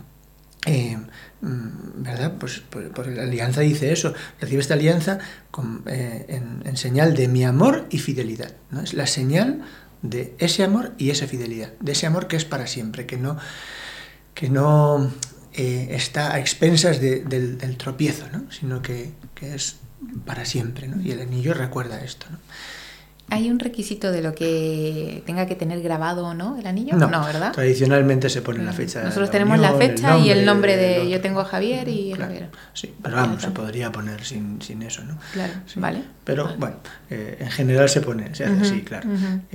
¿verdad? Pues por la alianza dice eso. Recibe esta alianza en señal de mi amor y fidelidad, ¿no? Es la señal de ese amor y esa fidelidad, de ese amor que es para siempre, que no está a expensas del tropiezo, ¿no? Sino que es para siempre, ¿no? Y el anillo recuerda esto, ¿no? ¿Hay un requisito de lo que tenga que tener grabado o no el anillo? No, ¿verdad? Tradicionalmente se pone la fecha. Nosotros tenemos la fecha y el nombre de yo tengo a Javier y claro, Javier. Sí, pero vamos, se podría poner sin eso, ¿no? Claro, sí. Vale. Pero bueno, en general se hace así, claro.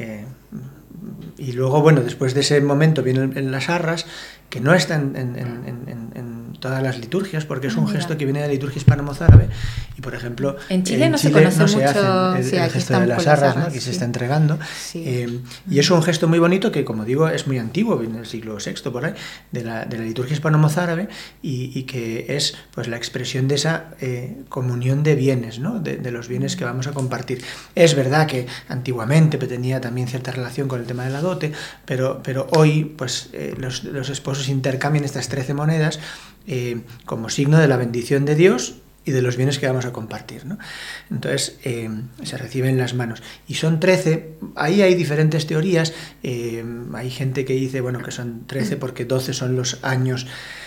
Y luego, bueno, después de ese momento vienen las arras, que no están en todas las liturgias, porque es un gesto que viene de la liturgia hispano-mozárabe, y por ejemplo en Chile no se conoce mucho, hace el gesto de las arras, ¿no? Aquí se está entregando, y es un gesto muy bonito que, como digo, es muy antiguo, viene del siglo VI por ahí, de la liturgia hispano-mozárabe, y que es pues la expresión de esa comunión de bienes, ¿no? De los bienes que vamos a compartir. Es verdad que antiguamente tenía también cierta relación con el tema de la dote, pero hoy pues los esposos intercambian estas 13 monedas como signo de la bendición de Dios y de los bienes que vamos a compartir, ¿no? Entonces se reciben en las manos. Y son 13, ahí hay diferentes teorías, hay gente que dice, bueno, que son 13 porque 12 son los años,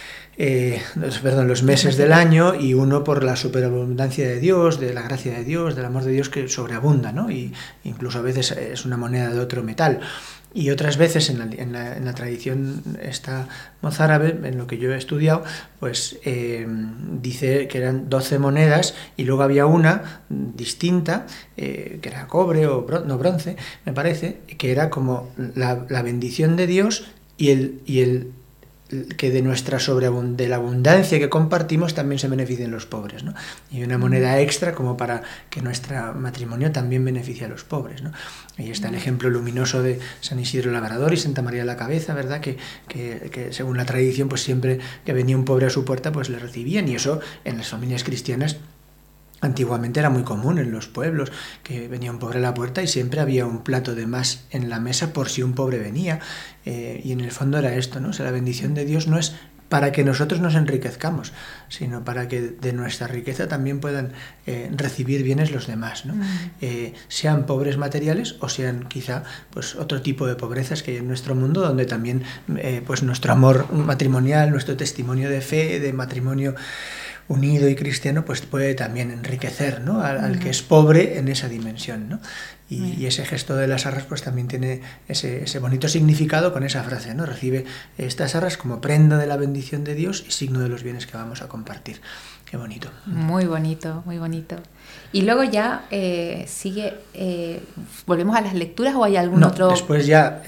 los meses del año, y uno por la superabundancia de Dios, de la gracia de Dios, del amor de Dios que sobreabunda, ¿no? Y incluso a veces es una moneda de otro metal. Y otras veces en la tradición esta mozárabe, en lo que yo he estudiado, pues dice que eran 12 monedas y luego había una distinta, que era cobre o bronce, me parece, que era como la bendición de Dios y el que de de la abundancia que compartimos también se beneficien los pobres, ¿no? Y una moneda extra como para que nuestro matrimonio también beneficie a los pobres, ¿no? Ahí está el ejemplo luminoso de San Isidro Labrador y Santa María de la Cabeza, ¿verdad? Que según la tradición, pues siempre que venía un pobre a su puerta, pues le recibían, y eso en las familias cristianas antiguamente era muy común en los pueblos, que venía un pobre a la puerta y siempre había un plato de más en la mesa por si un pobre venía, y en el fondo era esto, ¿no? O sea, la bendición de Dios no es para que nosotros nos enriquezcamos, sino para que de nuestra riqueza también puedan recibir bienes los demás, ¿no? Sean pobres materiales o sean quizá pues otro tipo de pobrezas que hay en nuestro mundo, donde también pues nuestro amor matrimonial, nuestro testimonio de fe, de matrimonio unido y cristiano, pues puede también enriquecer, ¿no? al que es pobre en esa dimensión, ¿no? Y ese gesto de las arras pues también tiene ese bonito significado con esa frase, ¿no? Recibe estas arras como prenda de la bendición de Dios y signo de los bienes que vamos a compartir. Qué bonito. Muy bonito, muy bonito. Y luego ya sigue, ¿volvemos a las lecturas o hay algún otro? Después ya,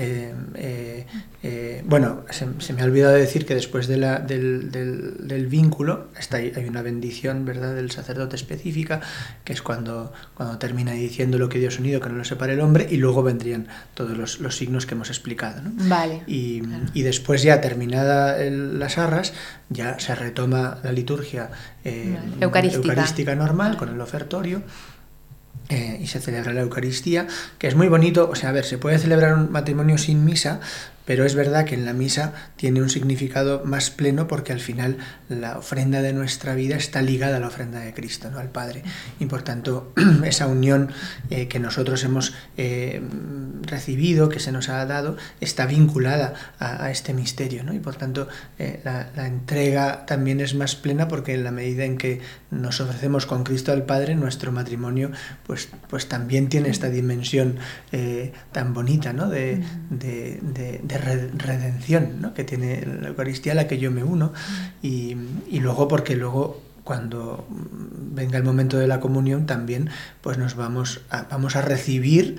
bueno, se me ha olvidado decir que después del vínculo hay una bendición, ¿verdad?, del sacerdote específica, que es cuando termina diciendo lo que Dios ha unido, que no lo separe el hombre, y luego vendrían todos los signos que hemos explicado, ¿no? Vale. Y después ya terminada las arras, ya se retoma la liturgia eucarística normal, con el ofertorio, y se celebra la Eucaristía, que es muy bonito. O sea, a ver, se puede celebrar un matrimonio sin misa, pero es verdad que en la misa tiene un significado más pleno, porque al final la ofrenda de nuestra vida está ligada a la ofrenda de Cristo, ¿no?, al Padre, y por tanto esa unión que nosotros hemos recibido, que se nos ha dado, está vinculada a este misterio, ¿no? Y por tanto la entrega también es más plena, porque en la medida en que nos ofrecemos con Cristo al Padre, nuestro matrimonio pues también tiene esta dimensión tan bonita, ¿no?, de redención, ¿no?, que tiene la Eucaristía, a la que yo me uno, y luego porque cuando venga el momento de la comunión también pues nos vamos a recibir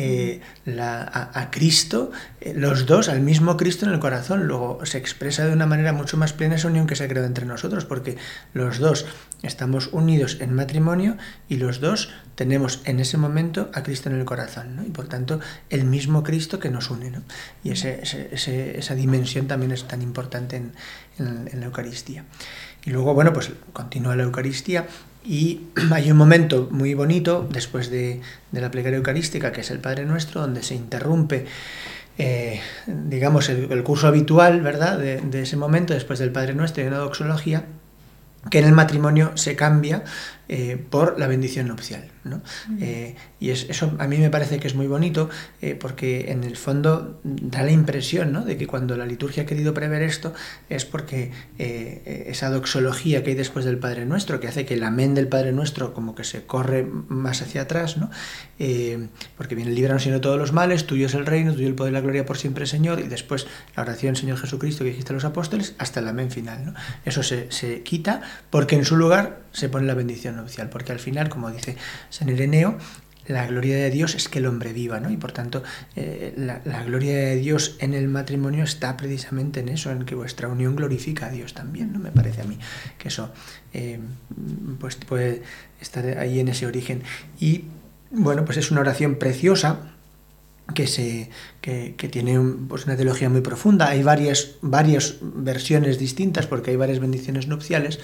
a Cristo, los dos, al mismo Cristo en el corazón. Luego se expresa de una manera mucho más plena esa unión que se ha creado entre nosotros, porque los dos estamos unidos en matrimonio y los dos tenemos en ese momento a Cristo en el corazón, ¿no? Y por tanto el mismo Cristo que nos une, ¿no? Y esa dimensión también es tan importante en la Eucaristía. Y luego, bueno, pues continúa la Eucaristía Y hay un momento muy bonito después de la plegaria eucarística, que es el Padre Nuestro, donde se interrumpe digamos el curso habitual, ¿verdad?, de ese momento, después del Padre Nuestro y una doxología, que en el matrimonio se cambia por la bendición nupcial, ¿no? Y eso a mí me parece que es muy bonito, porque en el fondo da la impresión, ¿no?, de que cuando la liturgia ha querido prever esto es porque esa doxología que hay después del Padre Nuestro, que hace que el amén del Padre Nuestro como que se corre más hacia atrás, ¿no? Porque viene líbranos Señor de todos los males, tuyo es el reino, tuyo el poder y la gloria por siempre Señor, y después la oración Señor Jesucristo que dijiste a los apóstoles, hasta el amén final, ¿no? Eso se quita porque en su lugar se pone la bendición nupcial, porque al final, como dice San Ireneo, la gloria de Dios es que el hombre viva, ¿no? Y por tanto, la gloria de Dios en el matrimonio está precisamente en eso, en que vuestra unión glorifica a Dios también, ¿no? Me parece a mí que eso pues puede estar ahí en ese origen. Y bueno, pues es una oración preciosa que tiene pues una teología muy profunda. Hay varias versiones distintas, porque hay varias bendiciones nupciales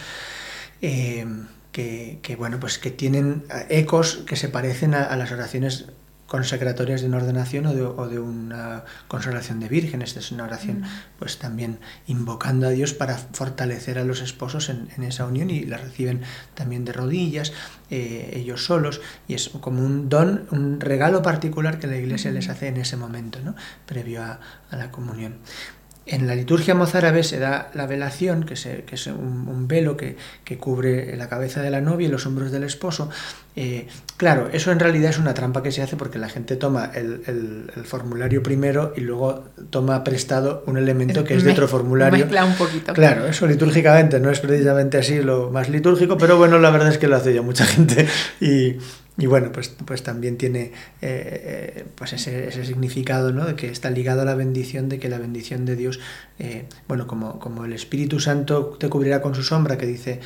bueno, pues que tienen ecos que se parecen a las oraciones consacratorias de una ordenación o de una consagración de vírgenes. Esta es una oración pues también invocando a Dios para fortalecer a los esposos en esa unión, y la reciben también de rodillas, ellos solos, y es como un don, un regalo particular que la Iglesia les hace en ese momento, ¿no?, previo a la comunión. En la liturgia mozárabe se da la velación, que es un velo que cubre la cabeza de la novia y los hombros del esposo. Claro, eso en realidad es una trampa que se hace, porque la gente toma el formulario primero y luego toma prestado un elemento que es de otro formulario. Mezcla un poquito. Claro, eso litúrgicamente no es precisamente así lo más litúrgico, pero bueno, la verdad es que lo hace ya mucha gente, y bueno, pues también tiene pues ese significado, ¿no?, de que está ligado a la bendición, de que la bendición de Dios, bueno, como el Espíritu Santo te cubrirá con su sombra, que dice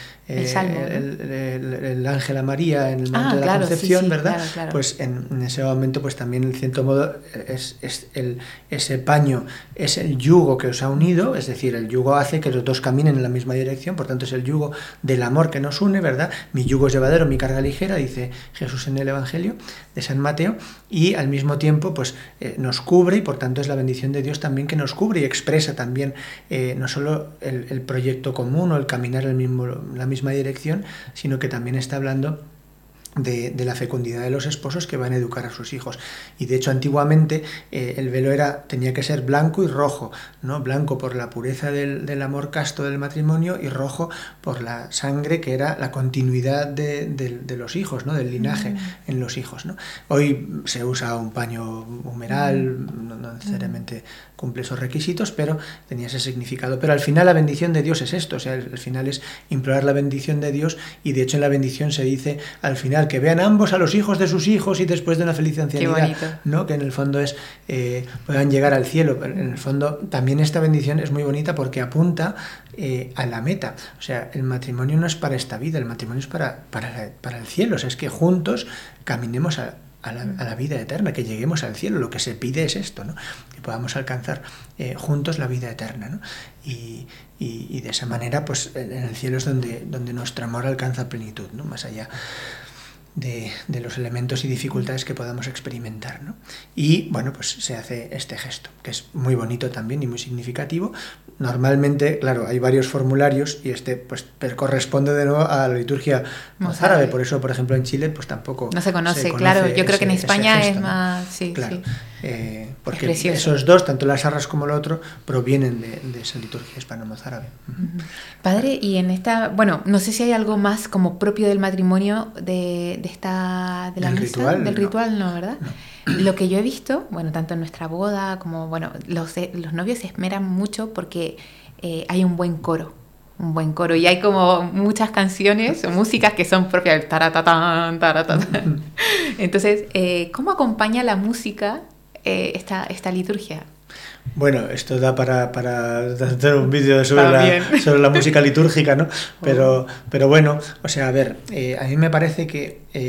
el ángel a María en el momento de la concepción, sí, ¿verdad? Claro. Pues en ese momento, pues también, en cierto modo, ese paño es el yugo que os ha unido, es decir, el yugo hace que los dos caminen en la misma dirección, por tanto es el yugo del amor que nos une, ¿verdad? Mi yugo es llevadero, mi carga ligera, dice Jesús en el Evangelio de San Mateo, y al mismo tiempo pues nos cubre, y por tanto es la bendición de Dios también que nos cubre y expresa también no solo el proyecto común o el caminar la misma dirección, sino que también está hablando de la fecundidad de los esposos que van a educar a sus hijos. Y de hecho antiguamente el velo tenía que ser blanco y rojo, ¿no? Blanco por la pureza del amor casto del matrimonio, y rojo por la sangre, que era la continuidad de los hijos, ¿no?, del linaje en los hijos, ¿no? Hoy se usa un paño humeral, no necesariamente cumple esos requisitos, pero tenía ese significado. Pero al final la bendición de Dios es esto, o sea, al final es implorar la bendición de Dios, y de hecho en la bendición se dice al final que vean ambos a los hijos de sus hijos, y después de una feliz ancianidad, ¿no?, que en el fondo es puedan llegar al cielo. En el fondo también esta bendición es muy bonita porque apunta a la meta. O sea, el matrimonio no es para esta vida, el matrimonio es para el cielo. O sea, es que juntos caminemos a la vida eterna, que lleguemos al cielo. Lo que se pide es esto, ¿no?, que podamos alcanzar juntos la vida eterna, ¿no? Y de esa manera, pues en el cielo es donde nuestro amor alcanza plenitud, ¿no?, más allá de los elementos y dificultades que podamos experimentar, ¿no? Y bueno, pues se hace este gesto, que es muy bonito también y muy significativo. Normalmente, claro, hay varios formularios, y pues corresponde de nuevo a la liturgia mozárabe. Por eso, por ejemplo, en Chile pues tampoco no se conoce, claro. Yo creo que en España gesto, es más... ¿no? Sí, claro. Sí. Porque esos dos, tanto las arras como lo otro, provienen de esa liturgia hispano-mozárabe. Padre, y en esta... Bueno, no sé si hay algo más como propio del matrimonio, de la misa, ritual, del ritual, no, ¿verdad? No. Lo que yo he visto, bueno, tanto en nuestra boda como, bueno, los novios se esmeran mucho porque hay un buen coro, y hay como muchas canciones o músicas que son propias del taratatán, taratatán. Entonces, ¿cómo acompaña la música esta liturgia? Bueno, esto da para hacer un vídeo sobre la música litúrgica, ¿no? Pero bueno, o sea, a ver, a mí me parece que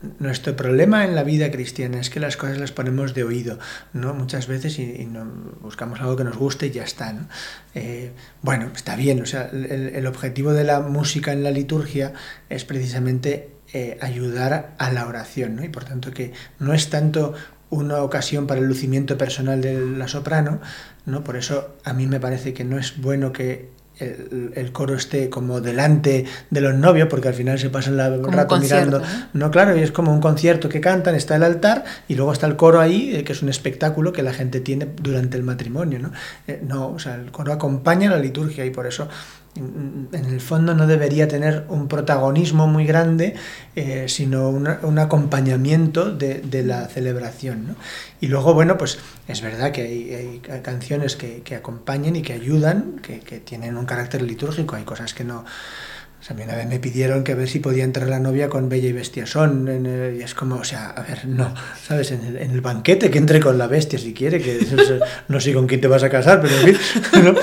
nuestro problema en la vida cristiana es que las cosas las ponemos de oído, ¿no? Muchas veces y no, buscamos algo que nos guste y ya está, ¿no? Bueno, está bien, o sea, el objetivo de la música en la liturgia es precisamente ayudar a la oración, ¿no? Y por tanto que no es tanto una ocasión para el lucimiento personal de la soprano, ¿no? Por eso a mí me parece que no es bueno que el coro esté como delante de los novios, porque al final se pasan el rato mirando, ¿no? Claro, y es como un concierto que cantan, está el altar y luego está el coro ahí, que es un espectáculo que la gente tiene durante el matrimonio, ¿no? No, o sea, el coro acompaña la liturgia y por eso en el fondo no debería tener un protagonismo muy grande, sino un acompañamiento de la celebración, ¿no? Y luego, bueno, pues es verdad que hay canciones que acompañan y que ayudan, que tienen un carácter litúrgico, hay cosas que no... O sea, a mí una vez me pidieron que a ver si podía entrar la novia con Bella y Bestia son, y es como, o sea, a ver, no, ¿sabes? En el banquete que entre con la bestia si quiere, que no sé con quién te vas a casar, pero en fin, ¿no?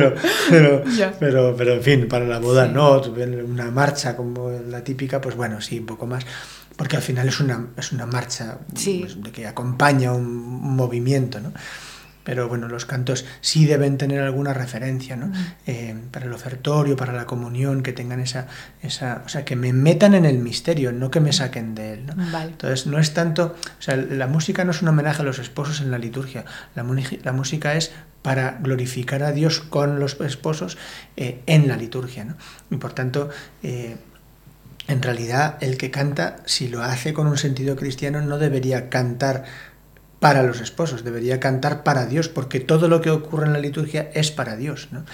pero en fin, para la boda sí. No, una marcha como la típica, pues bueno, sí, un poco más, porque al final es una marcha sí. Pues, que acompaña un movimiento, ¿no? Pero bueno, los cantos sí deben tener alguna referencia, ¿no? Para el ofertorio, para la comunión, que tengan esa, o sea, que me metan en el misterio, no que me saquen de él, ¿no? Vale. Entonces, no es tanto, o sea, la música no es un homenaje a los esposos en la liturgia, la música es para glorificar a Dios con los esposos en la liturgia, ¿no? Y por tanto, en realidad, el que canta, si lo hace con un sentido cristiano, no debería cantar para los esposos, debería cantar para Dios, porque todo lo que ocurre en la liturgia es para Dios, ¿no?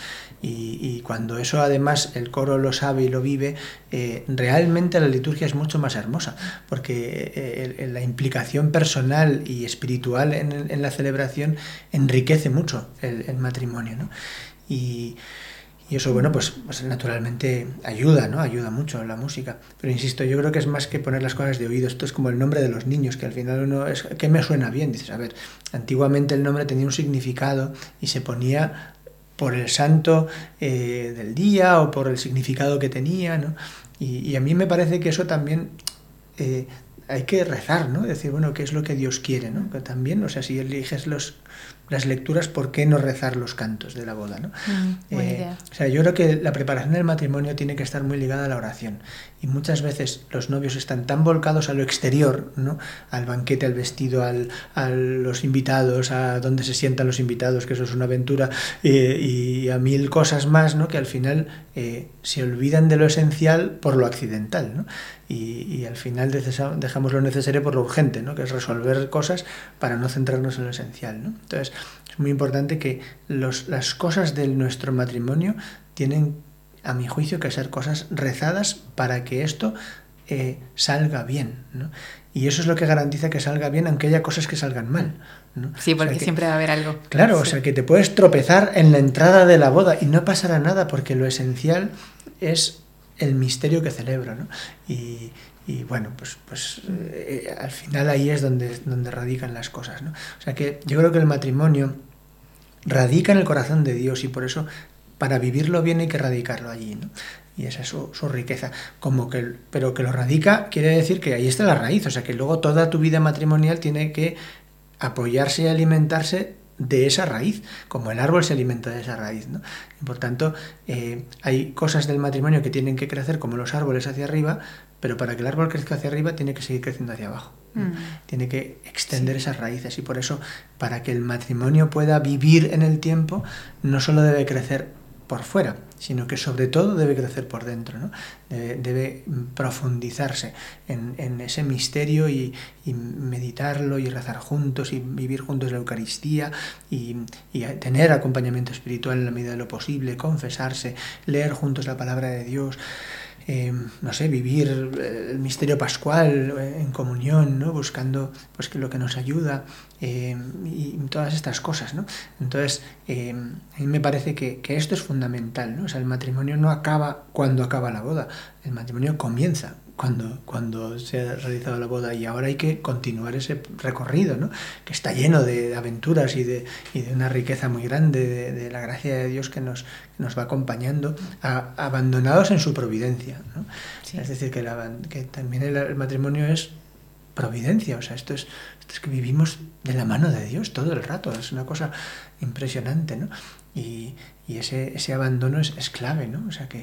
Y cuando eso además el coro lo sabe y lo vive, realmente la liturgia es mucho más hermosa, porque la implicación personal y espiritual en la celebración enriquece mucho el matrimonio, ¿no? Y eso, bueno, pues naturalmente ayuda, ¿no? Ayuda mucho la música. Pero insisto, yo creo que es más que poner las cosas de oído. Esto es como el nombre de los niños, que al final uno es... ¿Qué me suena bien? Dices, a ver, antiguamente el nombre tenía un significado y se ponía por el santo del día o por el significado que tenía, ¿no? Y a mí me parece que eso también... hay que rezar, ¿no? Decir, bueno, ¿qué es lo que Dios quiere, ¿no? Que también, o sea, si eliges las lecturas, ¿por qué no rezar los cantos de la boda, ¿no? Buena idea. O sea, yo creo que la preparación del matrimonio tiene que estar muy ligada a la oración. Y muchas veces los novios están tan volcados a lo exterior, ¿no? Al banquete, al vestido, a los invitados, a dónde se sientan los invitados, que eso es una aventura, y a mil cosas más, ¿no? Que al final se olvidan de lo esencial por lo accidental, ¿no? Y al final dejamos lo necesario por lo urgente, ¿no? Que es resolver cosas para no centrarnos en lo esencial, ¿no? Entonces, es muy importante que las cosas de nuestro matrimonio tienen, a mi juicio, que ser cosas rezadas para que esto salga bien, ¿no? Y eso es lo que garantiza que salga bien, aunque haya cosas que salgan mal, ¿no? Sí, porque o sea que, siempre va a haber algo. Claro, sí. O sea, que te puedes tropezar en la entrada de la boda y no pasará nada, porque lo esencial es el misterio que celebro, ¿no? Y bueno, pues al final ahí es donde radican las cosas, ¿no? O sea que yo creo que el matrimonio radica en el corazón de Dios y por eso para vivirlo bien hay que radicarlo allí, ¿no? Y esa es su riqueza. Pero que lo radica quiere decir que ahí está la raíz, o sea que luego toda tu vida matrimonial tiene que apoyarse y alimentarse de esa raíz, como el árbol se alimenta de esa raíz, ¿no? Y por tanto, hay cosas del matrimonio que tienen que crecer como los árboles hacia arriba, pero para que el árbol crezca hacia arriba tiene que seguir creciendo hacia abajo, ¿no? Tiene que extender esas raíces y por eso, para que el matrimonio pueda vivir en el tiempo, no solo debe crecer por fuera, sino que sobre todo debe crecer por dentro, ¿no? Debe profundizarse en ese misterio y meditarlo y rezar juntos y vivir juntos la Eucaristía y tener acompañamiento espiritual en la medida de lo posible, confesarse, leer juntos la palabra de Dios, no sé, vivir el misterio pascual en comunión, ¿no? Buscando pues que lo que nos ayuda y todas estas cosas, ¿no? Entonces, a mí me parece que esto es fundamental, ¿no? O sea, el matrimonio no acaba cuando acaba la boda, el matrimonio comienza cuando se ha realizado la boda y ahora hay que continuar ese recorrido, ¿no? Que está lleno de aventuras y de una riqueza muy grande de la gracia de Dios que nos va acompañando, abandonados en su providencia, ¿no? Sí. Es decir, que también el matrimonio es providencia. O sea, esto es que vivimos de la mano de Dios todo el rato. Es una cosa impresionante, ¿no? Y ese abandono es clave, ¿no? O sea, que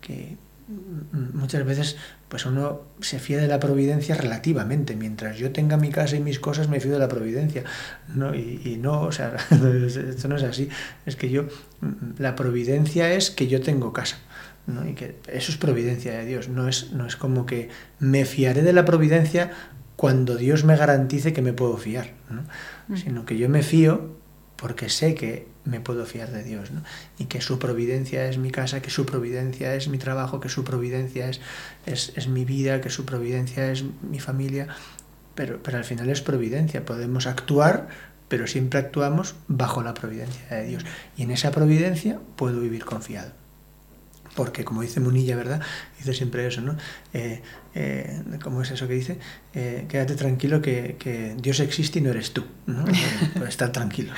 muchas veces pues uno se fía de la providencia relativamente. Mientras yo tenga mi casa y mis cosas, me fío de la providencia, ¿no? Y no, o sea, esto no es así. Es que la providencia es que yo tengo casa, ¿no? Y que eso es providencia de Dios. No es como que me fiaré de la providencia cuando Dios me garantice que me puedo fiar, ¿no? Sino que yo me fío porque sé que me puedo fiar de Dios, ¿no? Y que su providencia es mi casa, que su providencia es mi trabajo, que su providencia es mi vida, que su providencia es mi familia, pero al final es providencia. Podemos actuar, pero siempre actuamos bajo la providencia de Dios. Y en esa providencia puedo vivir confiado. Porque, como dice Munilla, ¿verdad? Dice siempre eso, ¿no? ¿Cómo es eso que dice? Quédate tranquilo que Dios existe y no eres tú, ¿no? Pues estar tranquilo.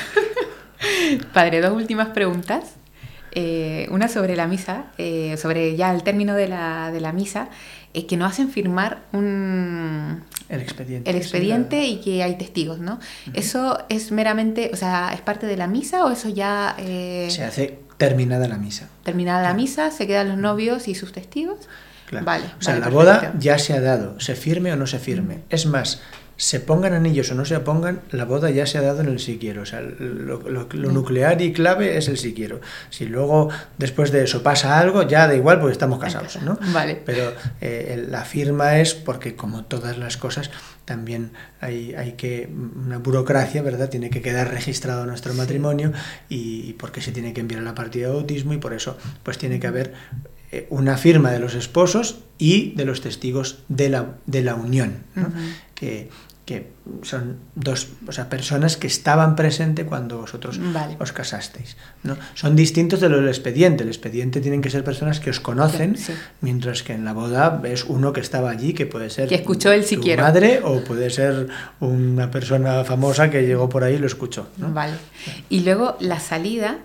Padre, 2 últimas preguntas. Una sobre la misa, sobre ya el término de la misa, que nos hacen firmar el expediente sí, y que hay testigos, ¿no? Uh-huh. ¿Eso es meramente, o sea, es parte de la misa o eso ya...? Se hace terminada la misa. Terminada la misa, se quedan los novios y sus testigos. Claro. Vale, o sea, la perfecto. boda ya se ha dado, se firme o no se firme. Es más, se pongan anillos o no se pongan, la boda ya se ha dado en el sí quiero. O sea, lo nuclear y clave es el sí quiero. Si luego, después de eso, pasa algo, ya da igual porque estamos casados, ¿no? Vale. Pero la firma es porque, como todas las cosas, también hay que una burocracia, ¿verdad? Tiene que quedar registrado nuestro matrimonio y porque se tiene que enviar a la partida de bautismo y por eso pues tiene que haber una firma de los esposos y de los testigos de la unión, ¿no? Uh-huh. que son dos, o sea, personas que estaban presentes cuando vosotros os casasteis, ¿no? Son distintos de lo del expediente. El expediente tienen que ser personas que os conocen, sí. Mientras que en la boda es uno que estaba allí, que puede ser que escuchó el tu madre o puede ser una persona famosa que llegó por ahí y lo escuchó, ¿no? Vale. Y luego la salida...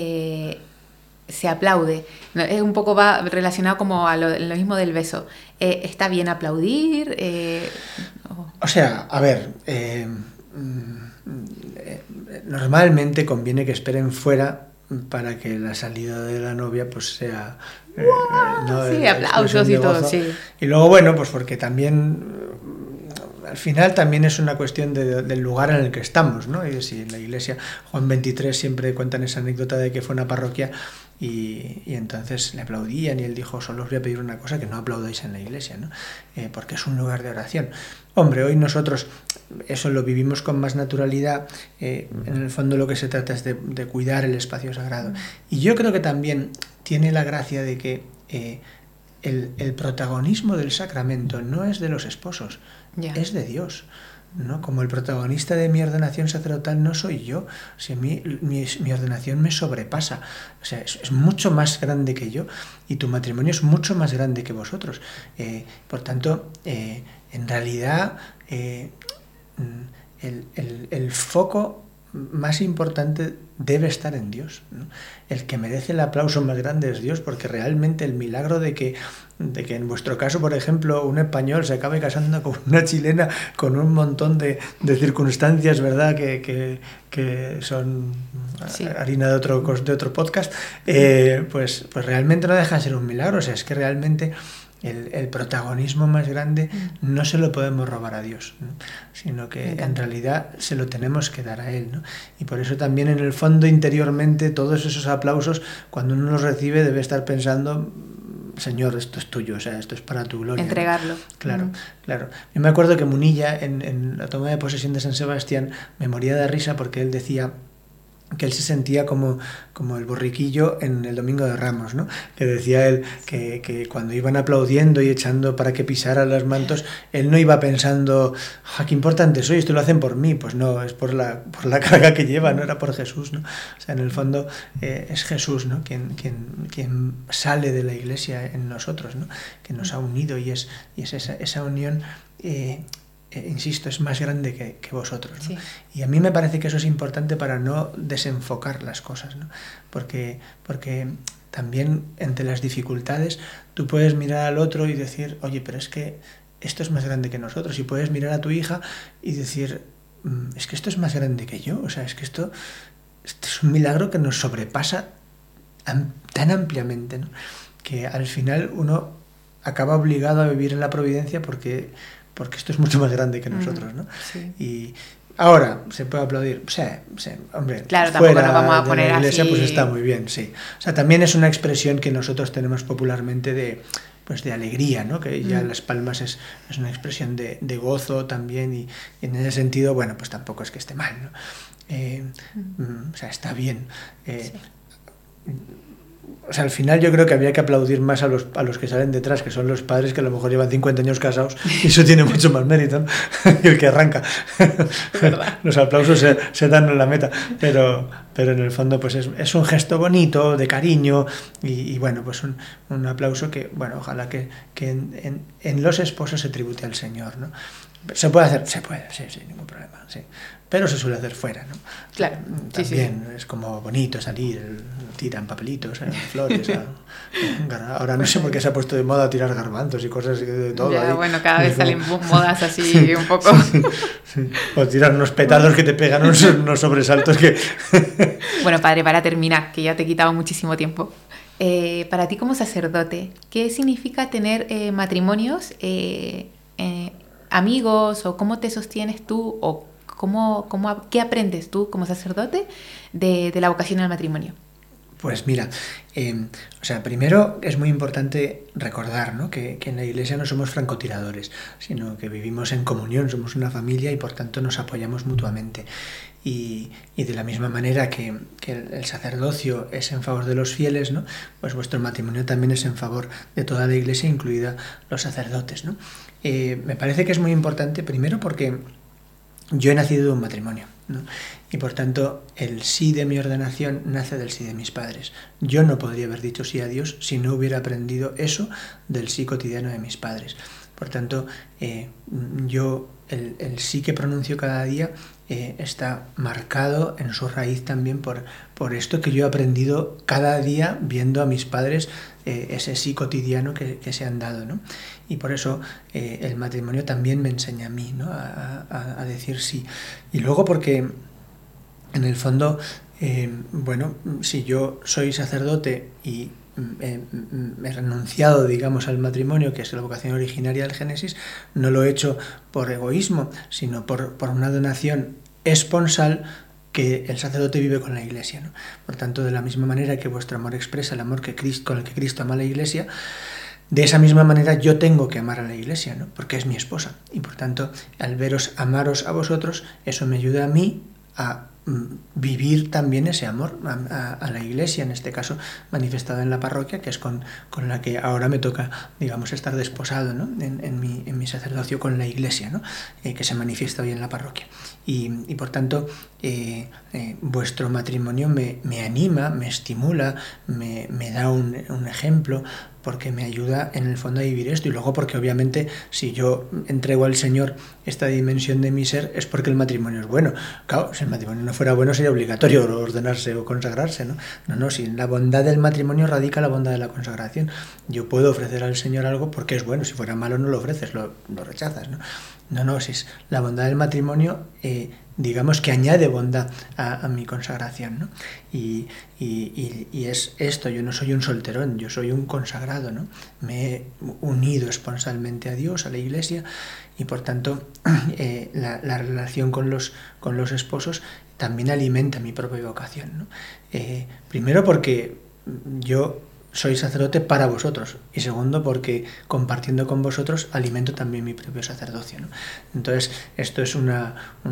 se aplaude. Es un poco va relacionado como a lo mismo del beso. ¿Está bien aplaudir? O sea, a ver, normalmente conviene que esperen fuera para que la salida de la novia pues sea... ¿no? Sí, aplausos y todo, sí. Y luego, bueno, pues porque también... al final también es una cuestión del lugar en el que estamos, ¿no? Y si en la iglesia, Juan 23 siempre cuentan esa anécdota de que fue una parroquia y entonces le aplaudían y él dijo, solo os voy a pedir una cosa, que no aplaudáis en la iglesia, ¿no? Porque es un lugar de oración. Hombre, hoy nosotros eso lo vivimos con más naturalidad, en el fondo lo que se trata es de cuidar el espacio sagrado. Y yo creo que también tiene la gracia de que el protagonismo del sacramento no es de los esposos, es de Dios, ¿no? Como el protagonista de mi ordenación sacerdotal no soy yo, o sea, mi ordenación me sobrepasa, o sea, es mucho más grande que yo y tu matrimonio es mucho más grande que vosotros. Por tanto, en realidad el foco más importante debe estar en Dios, ¿no? El que merece el aplauso más grande es Dios, porque realmente el milagro de que en vuestro caso, por ejemplo, un español se acabe casando con una chilena con un montón de circunstancias, ¿verdad? Que son harina de otro podcast, pues realmente no deja de ser un milagro. O sea, es que realmente el protagonismo más grande no se lo podemos robar a Dios, ¿no? Sino que en realidad se lo tenemos que dar a Él, ¿no? Y por eso también en el fondo interiormente todos esos aplausos, cuando uno los recibe, debe estar pensando, Señor, esto es tuyo, o sea, esto es para tu gloria, entregarlo, ¿no? Claro, claro. Yo me acuerdo que Munilla en la toma de posesión de San Sebastián me moría de risa porque él decía que él se sentía como el borriquillo en el Domingo de Ramos, ¿no? Que decía él que cuando iban aplaudiendo y echando para que pisara los mantos, él no iba pensando, qué importante soy, esto lo hacen por mí. Pues no, es por la carga que lleva, no era por Jesús, ¿no? O sea, en el fondo es Jesús, ¿no? Quien sale de la iglesia en nosotros, ¿no? Que nos ha unido y es esa unión... insisto, es más grande que vosotros, ¿no? Sí. Y a mí me parece que eso es importante para no desenfocar las cosas, ¿no? Porque también entre las dificultades tú puedes mirar al otro y decir, oye, pero es que esto es más grande que nosotros. Y puedes mirar a tu hija y decir, es que esto es más grande que yo, o sea, es que esto es un milagro que nos sobrepasa tan ampliamente, ¿no? Que al final uno acaba obligado a vivir en la providencia porque esto es mucho más grande que nosotros, ¿no? Sí. Y ahora, ¿se puede aplaudir? Sí, hombre, claro, tampoco nos vamos a de poner la iglesia, así. pues está muy bien, sí. O sea, también es una expresión que nosotros tenemos popularmente de alegría, ¿no? Que ya Las Palmas es una expresión de gozo también, y en ese sentido, bueno, pues tampoco es que esté mal, ¿no? O sea, está bien. Sí. O sea, al final yo creo que habría que aplaudir más a los que salen detrás, que son los padres, que a lo mejor llevan 50 años casados, y eso tiene mucho más mérito, ¿no? Y el que arranca. Los aplausos se dan en la meta, pero en el fondo pues es un gesto bonito, de cariño, y bueno, pues un aplauso que, bueno, ojalá que en los esposos se tribute al Señor, ¿no? ¿Se puede hacer? Se puede, sí, ningún problema, sí. Pero se suele hacer fuera, ¿no? Claro, también sí. Es como bonito salir, tiran papelitos, flores. Ahora no sé por qué se ha puesto de moda tirar garbanzos y cosas de todo. Ya, ahí. bueno, cada vez salen modas así un poco. Sí. O tirar unos petardos que te pegan unos sobresaltos que... Bueno, padre, para terminar, que ya te he quitado muchísimo tiempo. Para ti como sacerdote, ¿qué significa tener matrimonios, amigos, o cómo te sostienes tú, o qué aprendes tú como sacerdote de la vocación al matrimonio? Pues mira, o sea, primero es muy importante recordar, ¿no? que en la Iglesia no somos francotiradores, sino que vivimos en comunión, somos una familia y por tanto nos apoyamos mutuamente. Y de la misma manera que el sacerdocio es en favor de los fieles, ¿no? Pues vuestro matrimonio también es en favor de toda la Iglesia, incluida los sacerdotes, ¿no? Me parece que es muy importante, primero porque yo he nacido de un matrimonio, ¿no? Y por tanto el sí de mi ordenación nace del sí de mis padres. Yo no podría haber dicho sí a Dios si no hubiera aprendido eso del sí cotidiano de mis padres. Por tanto, yo el sí que pronuncio cada día está marcado en su raíz también por esto que yo he aprendido cada día viendo a mis padres, ese sí cotidiano que se han dado, ¿no? Y por eso el matrimonio también me enseña a mí, ¿no? a decir sí. Y luego porque en el fondo, bueno, si yo soy sacerdote y he renunciado, digamos, al matrimonio, que es la vocación originaria del Génesis, no lo he hecho por egoísmo, sino por una donación esponsal que el sacerdote vive con la Iglesia, ¿no? Por tanto, de la misma manera que vuestro amor expresa el amor con el que Cristo ama a la Iglesia, de esa misma manera yo tengo que amar a la Iglesia, ¿no? Porque es mi esposa. Y por tanto, al veros amaros a vosotros, eso me ayuda a mí a vivir también ese amor a la Iglesia, en este caso manifestado en la parroquia, que es con la que ahora me toca, digamos, estar desposado, ¿no? en mi sacerdocio con la Iglesia, ¿no? Que se manifiesta hoy en la parroquia. Y por tanto, vuestro matrimonio me anima, me estimula, me da un ejemplo, porque me ayuda en el fondo a vivir esto. Y luego porque obviamente si yo entrego al Señor esta dimensión de mi ser es porque el matrimonio es bueno. Claro, si el matrimonio no fuera bueno sería obligatorio ordenarse o consagrarse, ¿no? No, si en la bondad del matrimonio radica la bondad de la consagración. Yo puedo ofrecer al Señor algo porque es bueno. Si fuera malo no lo ofreces, lo rechazas, ¿no? No, si es la bondad del matrimonio, digamos que añade bondad a mi consagración, ¿no? Y es esto, yo no soy un solterón, yo soy un consagrado, ¿no? Me he unido esponsalmente a Dios, a la Iglesia, y por tanto la relación con los esposos también alimenta mi propia vocación, ¿no? Primero porque yo soy sacerdote para vosotros, y segundo porque compartiendo con vosotros alimento también mi propio sacerdocio, ¿no? Entonces esto es una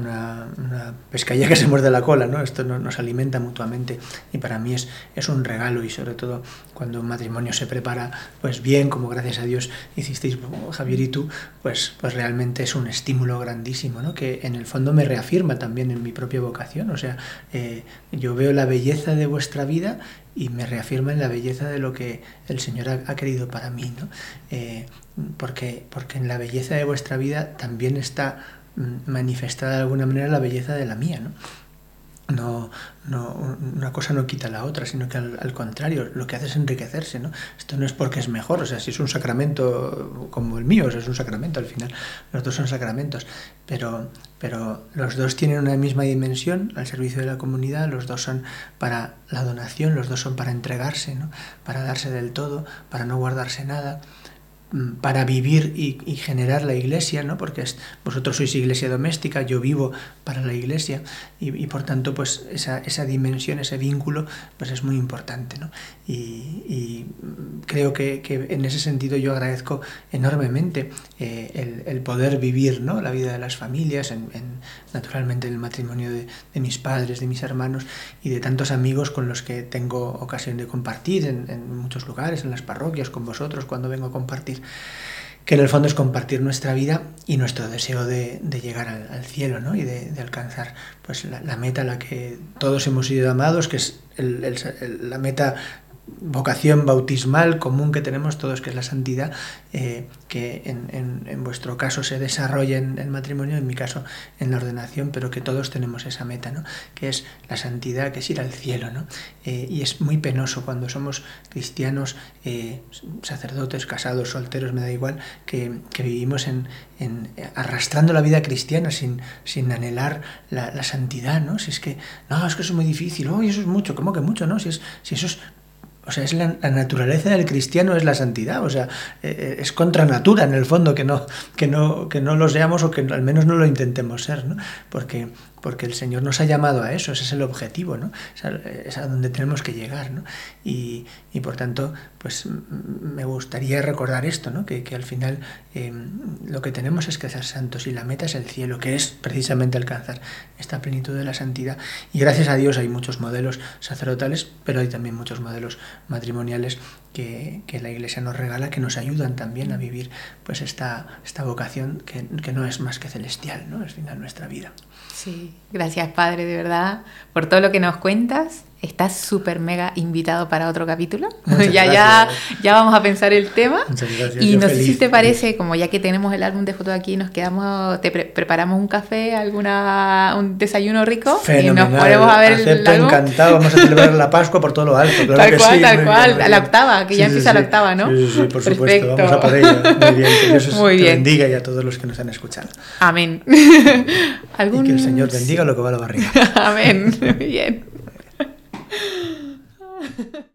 pescadilla que se muerde la cola, ¿no? Esto nos alimenta mutuamente y para mí es un regalo, y sobre todo cuando un matrimonio se prepara pues bien, como gracias a Dios hicisteis Javier y tú, pues realmente es un estímulo grandísimo, ¿no? Que en el fondo me reafirma también en mi propia vocación. O sea, yo veo la belleza de vuestra vida y me reafirma en la belleza de lo que el Señor ha querido para mí, ¿no? Porque en la belleza de vuestra vida también está manifestada de alguna manera la belleza de la mía, ¿no? no, una cosa no quita la otra, sino que al contrario, lo que hace es enriquecerse, ¿no? Esto no es porque es mejor, o sea, si es un sacramento como el mío, o sea, es un sacramento al final, los dos son sacramentos, pero los dos tienen una misma dimensión al servicio de la comunidad, los dos son para la donación, los dos son para entregarse, ¿no? Para darse del todo, para no guardarse nada, para vivir y generar la iglesia, ¿no? Porque vosotros sois iglesia doméstica, yo vivo para la iglesia y por tanto pues esa dimensión, ese vínculo pues es muy importante, ¿no? Y creo que en ese sentido yo agradezco enormemente el poder vivir, ¿no? La vida de las familias, naturalmente el matrimonio de mis padres, de mis hermanos y de tantos amigos con los que tengo ocasión de compartir en muchos lugares, en las parroquias, con vosotros cuando vengo a compartir, que en el fondo es compartir nuestra vida y nuestro deseo de llegar al cielo, ¿no? Y de alcanzar pues la meta a la que todos hemos sido llamados, que es la meta, vocación bautismal común que tenemos todos, que es la santidad, que en vuestro caso se desarrolla en el matrimonio, en mi caso en la ordenación, pero que todos tenemos esa meta, ¿no? Que es la santidad, que es ir al cielo, ¿no? Y es muy penoso cuando somos cristianos, sacerdotes, casados, solteros, me da igual, que vivimos arrastrando la vida cristiana sin anhelar la santidad, ¿no? Si es que, no, es que eso es muy difícil, oh, eso es mucho, ¿cómo que mucho? No, si eso es... O sea, es la naturaleza del cristiano, es la santidad, o sea, es contra natura en el fondo que no lo seamos o que al menos no lo intentemos ser, ¿no? Porque el Señor nos ha llamado a eso, ese es el objetivo, ¿no? Es a donde tenemos que llegar, ¿no? Y por tanto, pues me gustaría recordar esto, ¿no? Que al final lo que tenemos es que ser santos y la meta es el cielo, que es precisamente alcanzar esta plenitud de la santidad. Y gracias a Dios hay muchos modelos sacerdotales, pero hay también muchos modelos matrimoniales que la Iglesia nos regala, que nos ayudan también a vivir pues esta vocación que no es más que celestial, ¿no? Al final nuestra vida. Sí, gracias Padre, de verdad, por todo lo que nos cuentas. Estás súper mega invitado para otro capítulo. Ya vamos a pensar el tema. Muchas gracias. Y no sé si te parece, como ya que tenemos el álbum de fotos aquí, nos quedamos, preparamos un café, un desayuno rico. Fenomenal. Y nos ponemos a ver Acepto, el álbum. Encantado, vamos a celebrar la Pascua por todo lo alto. Claro tal que cual, sí, tal cual. Bien, a la octava, que ya empieza la octava, ¿no? Sí, por supuesto. Perfecto. Vamos a por ella. Muy bien, que Dios os Muy bien. bendiga y a todos los que nos han escuchado. Amén. Y que el Señor bendiga lo que va a la barriga. Amén. Bien.